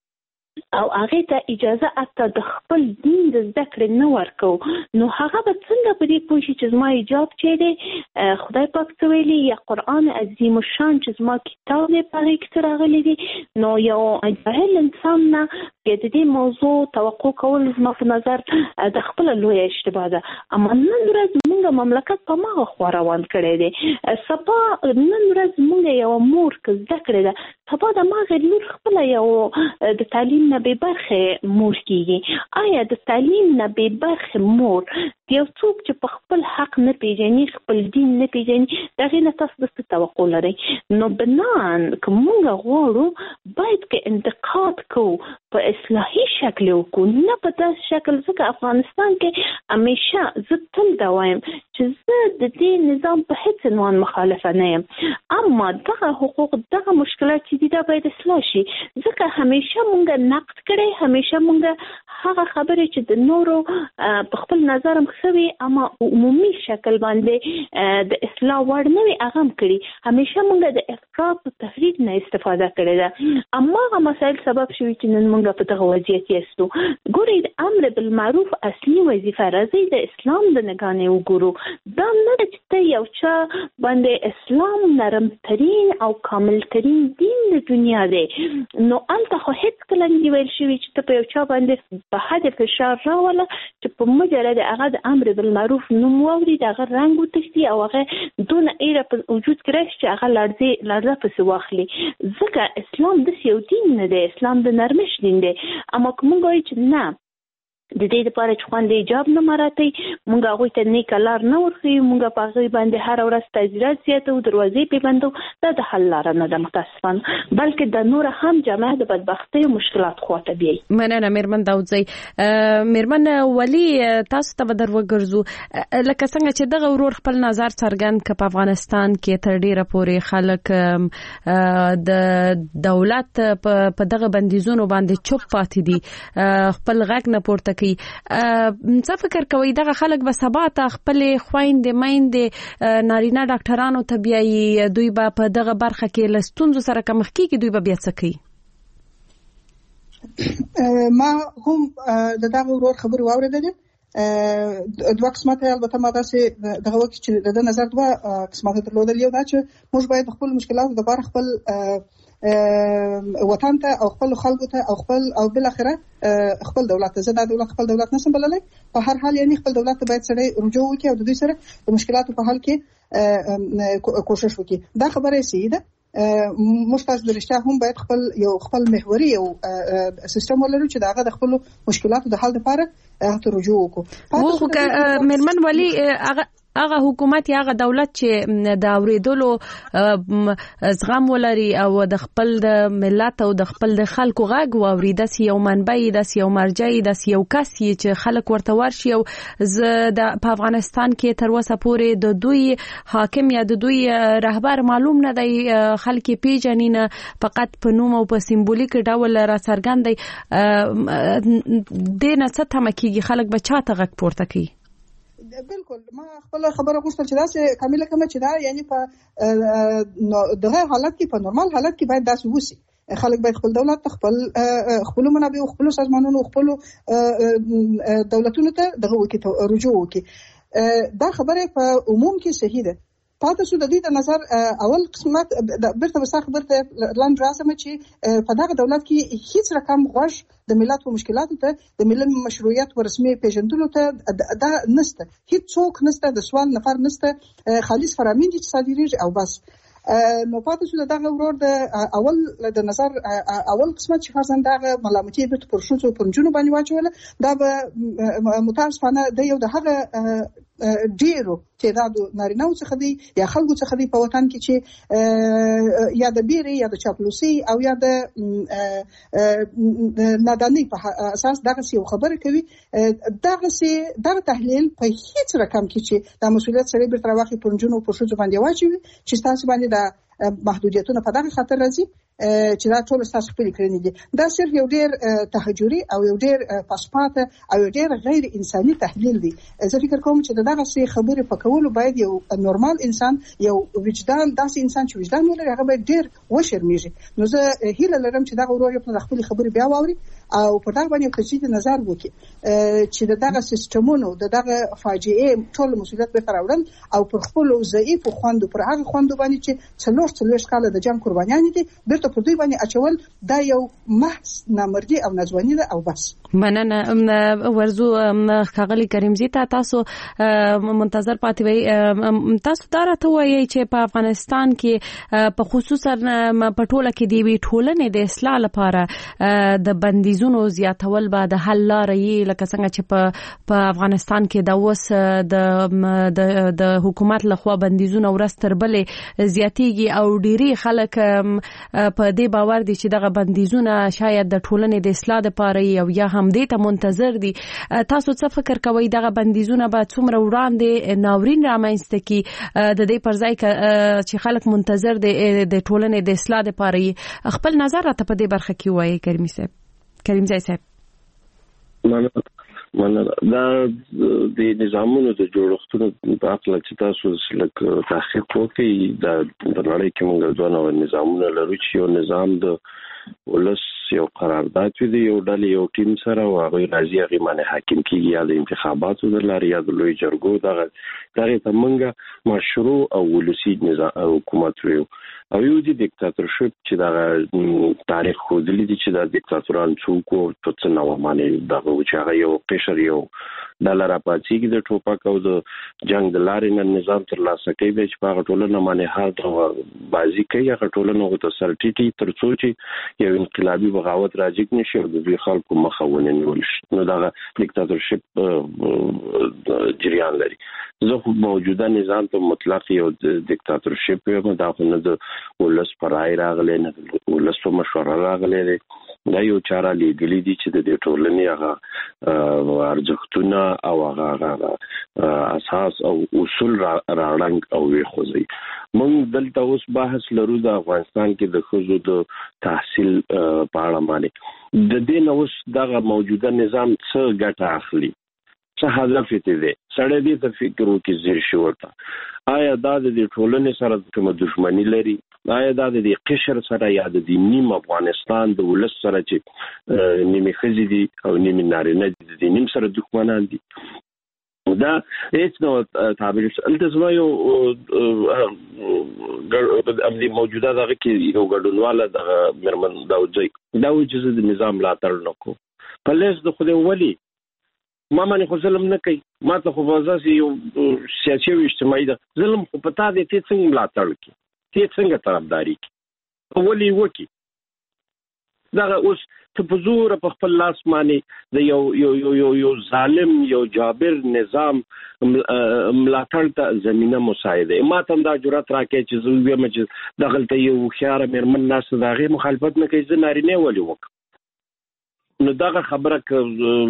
M: او هغه ته اجازه اته د خپل دین د زده کړې نه ورکو نو هغه به څنګه په دې پوه شي چې زما حجاب چې دی خدای پاک څه ویلي یا قرآن عظیم الشان چې زما کتاب دی په هغې کې څه راغلی دي. نو یو جاهل انسان نه بیا د دې موضوع توقع کول زما په نظر د خپله لویه اشتباه ده. اما نن ورځ مونږ مملکت په هماغه خوا روان کړی دی. سبا نن ورځ مونږ یوه مور که زده کړې ده سبا د هماغې لور خپله یو د تعلیم نه بې برخې مور کېږي. آیا د تعلیم نه بې برخې مور یو څوک چې په خپل حق نه پیژني خپل دین نه پیژني د هغې نه تاسو د څه توقع لرئ؟ نو بنان که مونږ غواړو باید که انتقاد کوو په اصلاحي شکل وکړو نه په داسې شکل. ځکه افغانستان کې همیشه زه تل دا وایم چې زه د دې نظام په هیڅ عنوان مخالفه نه یم اما دغه حقوق دغه مشکلات چې دي دا باید اصلاح شي. ځکه همیشه مونږ نقد کړی همیشه مونږ هغه خبرې چې د نورو په خپل نظر هم ښه وي اما عمومي شکل باندې د اصلاح وړ نه وي هغه هم کړي. همیشه مونږ د افراط او تفریط نه استفاده کړې ده اما هغه مسایل سبب شوي چې نن مونږ په دغه وضعیت یاستو. ګورئ د امر بالمعروف اصلي وظیفه راځي د اسلام د نګانې وګورو. دا نه ده چې ته یو چا باندې اسلام نرمترین او کاملترین دین د دنیا دی نو هلته خو هېڅکله نه دي ویل شوي چې ته په یو چا باندې په حد فشار راوله چې په مجرد هغه د امر بالمعروف نوم واوري د هغه رنګ وتښتي او هغه دونه ایره په وجود کې راشي چې هغه لړزې لړزه پسې واخلي. ځکه اسلام داسې یو دین نه دی اسلام د نرمښت دین دی. اما که مونږ وایو چې نه د دې لپاره چې خویندې حجاب نه مراعاتوي مونږ هغوی ته نیکه لار نه ورښیو مونږ په هغوی باندې هره ورځ تعزیرات زیاتوو دروازې پرې بندوو دا د حل لاره نه ده متاسفانه بلکې د نوره هم جامعه د بدبختۍ او مشکلات خواته بیایي.
F: مننه میرمن داودزی. میرمن ولی تاسو ته به در وګرځو لکه څنګه چې دغه ورور خپل نظر څرګند کړ په افغانستان کې تر ډیره پورې خلک د دولت په دغه بندیزونو باندې چوپ پاتې دي خپل غږ نه پورته کوي. څه فکر کوي دغه خلک به سبا ته خپل خويندې میندې نارینه ډاکټرانو ته بیایي دوی به په دغه برخه کې له ستونزو سره مخ کیږي دوی به بیا څه کوي؟
L: ما هم د دغه ورور خبرې واورېدلې دوه قسمته البته ما داسې دغه وخت چې د نظر دوه قسمته درلودل یو دا چې موږ باید خپل مشکلات لپاره خپل وطن ته او خپل خلکو ته او خپل او بل اخره خپل دولت ته زه دا دولت خپل دولت نسم بللای په هر حال یعنی خپل دولت ته باید سړی رجوع وکړي او د دوی سره د مشکلاتو په حل کې کوشش وکړي. دا خبره صحیح ده. موږ تاسو د رښتیا هم باید خپل یو خپل محوري یو سیستم ولرو چې داغه د خپل مشکلاتو د حل لپاره ته رجوع وکړو.
F: وو که مرمن ولی هغه هغه حکومت یا هغه دولت چې د اوریدلو زغم ولري او د خپل د ملت او د خپل د خلکو غږ واوري، د یو منبع د یو مرجع د یو کس چې خلک ورته ورشي. او زه د په افغانستان کې تر اوسه پورې د دوی حاکم یا د دوی رهبر معلوم نه دی، خلک پیژني نه، فقط په نوم او په سمبولیک ډول را څرګند دی. د نه څه تمه کیږي، خلک به چاته غږ پورته کوي؟
L: بالکل ما خپل خبره غوښتل چې داسې کامله کوم چې دا یعنی په دغه حالت کې په نورمال حالت کې باید داسې وسی. خلک باید خپل دولت خپل خپل منابع او خپل سازمانونو خپل دولتونو ته دغه وکړي رجوع وکړي. دا خبره په عموم کې صحیح ده. پاتې شو د دې د نظر اول قسمت برته وسه خبرته لاند راسمه چې په دغه دولت کې هیڅ رقم غوښ د ملت او مشکلاتو ته د ملت مشروعیت او رسمي پیژندلو ته دا نسته، هیڅ څوک نسته، د سوال نفر نسته، خالص فرامین دي چې صادریږي او بس. نو پاتې شو دغه ورور د اول د نظر اول قسمت چې فرضاً دغه ملامتي به پر شوڅو پر جنوب باندې واچول، دا به متاسفانه د یو د هغه ډیرو تعداد نارینه څخه دی یا خلکو څخه دی په وطن کې چې یا د بیري یا د چاپلوسي او یا د نادانی په اساس دغه سی خبره کوي. دغه سی دغه تحلیل په هیڅ رقم کې چې د مسولیت سره به تر واقع پرنجونو په شوڅ باندې واچوي چې تاسو باندې د محدودیتونه په دغه خاطر راځي چې دا ټول تاسو خپل کړی دي. دا صرف یو ډیر تهجوري او یو ډیر پاسپات او یو ډیر غیر انساني تحلیل دی. زه فکر کوم چې دغه څه خبره پکول باید یو نورمال انسان، یو وجدان داسې انسان چې وجدان ولري، هغه باید ډیر وشرمېږي. نو زه هیله لرم چې دغه ورور په خپل خبره بیا واوري او په دغه باندې تجدید نظر وکړي چې دغه سیستمونو دغه فاجعه ټول مسولیت به تراوړل او پر خپل ضعیف خوندو پر هغه خوندو باندې چې څلور څلور کال د جنگ قربانیان دي بیرته په دوی باندې اچول، دا یو محض نامردي او ناځواني ده او بس.
F: مننه. ورزو خاغلی کریمزی ته تاسو منتظر پاتې وي. تاسو دا راته وایي چې په افغانستان کې په خصوصا په ټوله کې دی وی ټولنې د اصلاح لپاره د بندیزونو زیاتول به د حل لارې، لکه څنګه چې په په افغانستان کې د اوس د د حکومت لخوا بندیزونه ورستر بلې زیاتیږي او ډيري خلک په دې باور دي چې دغه بندیزونه شاید د ټولنې د اصلاح لپاره او یا هم دې ته منتظر دي. تاسو څه فکر کوئ دغه بندیزونه به څومره وړاندې ناورین رامنځته کی د دې پر ځای چې خلک منتظر دي د ټولنې د اصلاح لپاره؟ خپل نظر راته په دې برخه کې وایي کریم صاحب. کریم صاحب
N: مننه. دا د نظامونو د جوړښتونو په اړه چې تاسو لکه تحقیق وکړئ، دا د نړۍ کې موږ ځوانو نظامونه لرو چې یو نظام د ولس یو قرارداد وي، یو ډلې یو ټیم سره او هغه راځي هغه باندې حاکم کیږي یا د انتخاباتو د لارې یا د لوی جرګو دغه دغه ته موږ مشروع او ولسی نظام حکومت ویو. او یو دي دیکتاتورشپ چې دا تاریخ خو دلی دي چې دا دیکتاتوران څوک او څه نو باندې دغه چې هغه یو قشر یو ډالر اپاچیږي د ټوپک او د جنگ د لارې نه نظام تر لاسه کوي چې په ټولنه باندې هر ډول بازی کوي، هغه ټولنه غو ته سرټیټي تر څو چې یو انقلابي بغاوت راځي نشي او د خلکو مخاونه نیول شي. نو دا دیکتاتورشپ جریان لري. زه خو موجوده نظام ته مطلق یو دیکتاتورشپ یم، دا خو نه د ولس پر رای راغلی نه د ولس په مشوره راغلی دی. دا یو چاره لیدلی دي چې د دې ټولنې هغه ارزښتونه او هغه اساس او اصول راړنګ او وی خوځي. موږ دلته اوس بحث لرو د افغانستان کې د خزو د تحصیل په اړه باندې. د دې نو اوس دغه موجوده نظام څه ګټه اخلي، څه هدف یې دی؟ سړی دې ته فکر وکړي زیر شي ورته آیا دا د ټولنې سره کومه دښمنی لري؟ آیا دا د قشر سره یا د نیم افغانستان د ولس سره چې نیمه خزي دي او نیمه نارینه دي د نیم سره دښمنان دي؟ دا هیڅ نو تعبیر التزام یو د موجوده دغه کې یو ګډونواله د مرمن داوځي دا وجزه د نظام لا تر نکو په لیس د خو ولی ما باندې خو ظلم نه کوي، ما ته خو وځي یو سیاسي او اجتماعي ده ظلم خو پتا دي ته څنګه ملاتړ کی، ته څنګه طرفداري کی، ولی وکی دا اوس ته په زور په خپل لاس باندې د یو یو یو یو یو ظالم یو جابر نظام ملاتړ ته زمينه مساعده ما ته دا جرأت راکې چې زه وایم چې دغلته یو خيار مرمن ناس دغه مخالفت نه کوي، زه نارینه ولې وک نو دغه خبره ک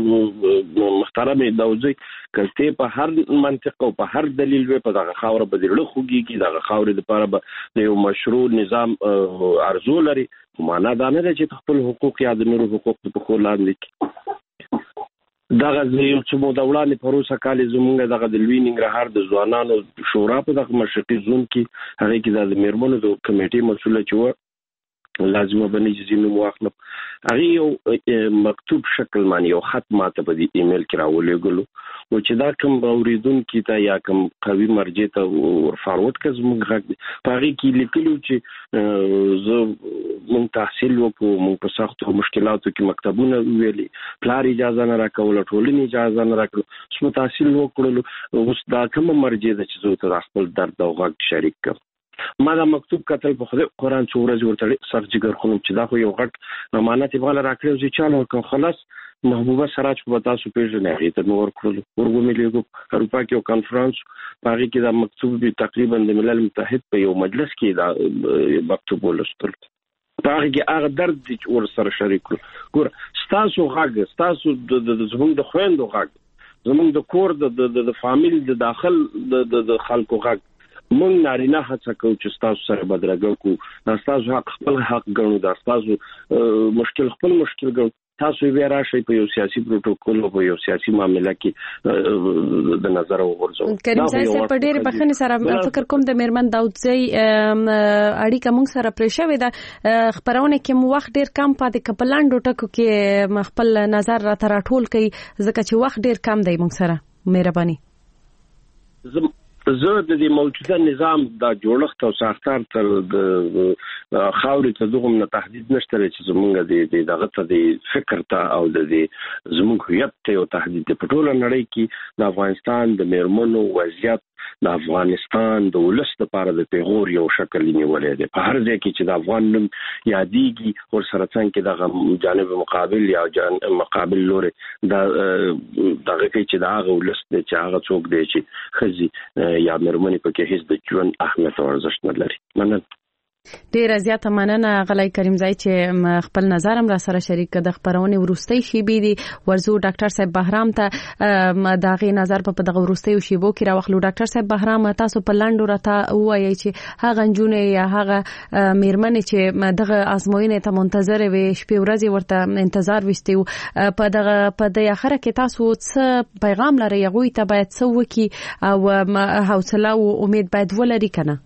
N: محترم داوځي کله په هر منطق او په هر دلیل و په دغه خاور بدلړه خوږي دغه خاور د لپاره د یو مشروع نظام ارزو لري، معنا دا نه چې خپل حقوق یا د نورو حقوق په خور لاندې دغه یو څه مو د وړاندې پروسه کالي زمونږ دغه د لوی ننګرهار د ځوانانو شورا په دغه مشرقي زون کې هغه کې د میرمنو د کمیټې مسوله چې لازمه بني چې نو واخلم هغه یو مکتوب شکل باندې یو خط ماته په دې ایمیل کې راولېګلو و چې دا کوم اوریدونکو ته یا کوم قوي مرجع ته ور فارورډ کړم موږ په هغه کې لیکلو چې زه مونږ تحصیل وکړو، مونږ په سختو مشکلاتو کې مکتبونه ویلي، پلار اجازه نه راکوله، ټولنې اجازه نه راکړه، سم تحصیل وکړو. اوس دا کوم مرجع ده چې زه ته خپل درد او غږ شریک کړم. ما دا مکتوب کتل په خدای قرآن څو ورځې ورته سر جګر خونم چې دا خو یو غټ امانت یې بغل راکړو چې چالو کوم خلاص محبوبه سراج په تاسو پیژنې هغه ته نور کړل ورغو ملي اروپا کې یو کانفرنس پاره کې دا مکتوب به تقریبا د ملل متحد په یو مجلس کې دا مکتوب ولستل پاره کې هغه درد چې ور سره شریک کړو. ګور تاسو غږ تاسو د زموږ د خويندو غږ زموږ د کور د د فامیل د داخل د خلکو غږ مونږ نارینه هڅه کوو چې تاسو سره بدرګه کو، تاسو حق خپل حق ګڼو، تاسو مشکل خپل مشکل ګڼو، تاسو بیا راشئ په یو سیاسي پروتوکول او په یو سیاسي معاملې کې د نظر وګورئ.
F: کریم صاحب په ډېر بخښنې سره فکر کوم د میرمن داوودزی اړیکه مونږ سره پرې شوې ده، خبرونه کې مو وخت ډېر کم پاتې کپلاندو ټکو کې خپل نظر را تر ټول کوي ځکه چې وخت ډېر کم دی مونږ سره، مهرباني.
N: زه د دې موجوده نظام د جوړښت او ساختار تر د خاورې ته دغه نه تهدید نشته چې زمونږ د دغه ته د فکر ته او د زمونږ هویت ته یو تهدید په ټوله نړۍ کې د افغانستان د میرمنو وضعیت د افغانستان د ولس لپاره د پیغور یو شکل نیولې دی. په هر ځای کې چې د افغان نوم یادېږي ور سره څنګه د جانب مقابل یا جانب مقابل لوري د دغه کې چې د هغه ولس د چې هغه څوک دی چې خزي یا مرمنې په کې هیڅ د ژوند اهمیت او ارزښت نه لري. مننه.
F: ډیره زیاته مننه غلای کریم زای چې خپل نظر هم را سره شریک کړ. د خبرونه ورستۍ شیبې دي ورزو ډاکټر صاحب بهرام ته داغه نظر په دغه ورستۍ شیبو کې راوخلو. ډاکټر صاحب بهرام تاسو په لاندو راته وایي چې هغه جنونه یا هغه میرمنې چې دغه ازموینې ته منتظر وي شپې ورځې ورته انتظار وستیو په دغه په د اخره کې تاسو څه پیغام لرئ غوي ته باید څه وکي او حوصله او امید باید ولري کنه؟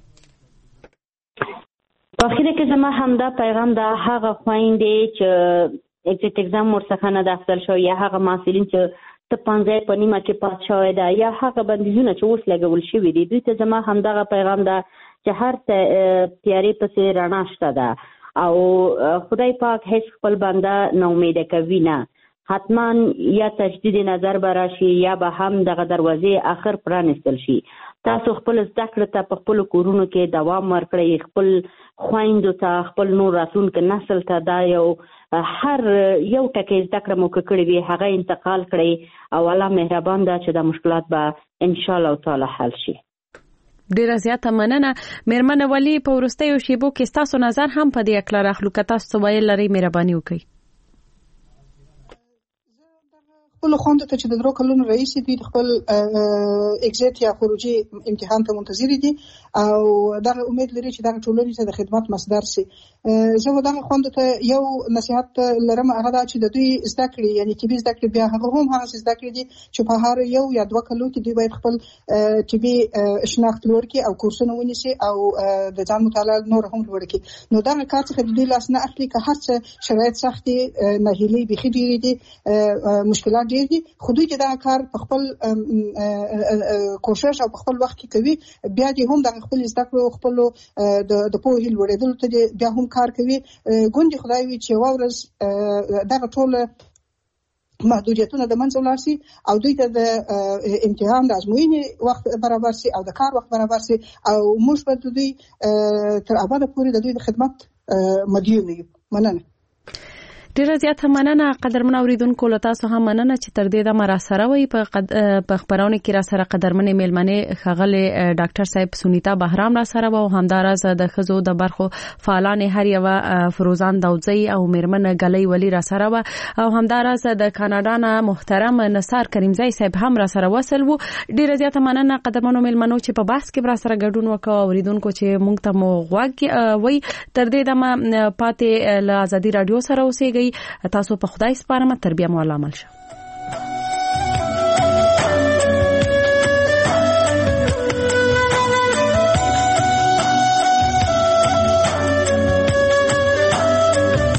K: په اخر کې زما همدا پیغام دا هغه خويندې چې اگزیټ اگزام ورڅخه نه داخل شو یا هغه محصلین چې ته پنځه په نیمه کې پات شوی دا یا هغه بندیزونه چې اوس لګول شوی دي دوی ته زما همدا پیغام دا چې هر تیارې پسې رڼا شته ده او خدای پاک هیڅ خپل بنده نه امید کوي نه، حتما یا تجدید نظر براشي یا به هم دغه دروازې اخر پرانستل شي. تاسو خپل زده کړه ته په خپل کورونو کې دوام ورکړئ، خپل خويندو ته خپل نور راتلونکي نسل ته دا یو هر یو ټکی زده کړه مو کړی وي هغه انتقال کړئ او الله مهربان ده چې دا مشکلات به ان شاء الله تعالی حل شي.
F: ډیره زیاته مننه. میرمن ولی په ورستیو شیبو کې تاسو نظر هم په دې اکلر اخلو که تاسو ویل لري مهرباني وکړئ.
L: خپل خوند ته چې د درو کلونو رئیس دی خپل اگزیټ یا خروجي امتحان ته منتظر دي او دا امید لري چې دا ټولنې ته د خدمت مصدر شي. زه دا خوند ته یو نصيحت لرم هغه دا چې د دوی زده کړې یعنی چې زده کړې بیا هغه هم هغه زده کړې دي چې په هر یو یا دوه کلو کې دوی باید خپل چې به شناخت لور کې او کورسونه ونیسي او د ځان مطالعه نور هم لور کې. نو دا کار څخه د دوی لاس نه اخلي که هر څه شرایط سختي ناهیلي بيخي ډېری دي مشکلات ډېر دي خو دوی چې دا کار په خپل کوشش او په خپل وخت کې کوي بیا دې هم د خپل زده کړو خپل د د پوهې لوړېدل ته بیا هم کار کوي. ګوندې خدای وي چې واورز دا ټول محدودیتونه د منځ ولاړ شي او دوی ته د امتحان د ازموینې وخت برابر شي او د کار وخت برابر شي او موږ به دوی تر ابده پورې د دوی د خدمت مدیون یو. مننه.
F: ډیره زیاته مننه قدرمن اوریدونکو، له تاسو هم مننه چې تر دې دمه را سره وي. په قد... په خبرونه کې را سره قدرمن میلمنه خغل ډاکټر صاحب سونیتا بهرام را سره و، همدارز د خزو د برخو فعالان هر یو فروزان داوځي او میرمن غلې ولی را سره و، او همدارز د کاناډا نه محترم نثار کریمزی صاحب هم را سره وصل وو. ډیره زیاته مننه قدرمنو میلمنو چې په بحث کې را سره ګډون وکاو. اوریدونکو چې مونږ ته مو غوږ وي تر دې دمه پاتې له ازادي رادیو سره اوسېږئ. تاسو په خدای سپارم، تر بیا مو الله مل شه.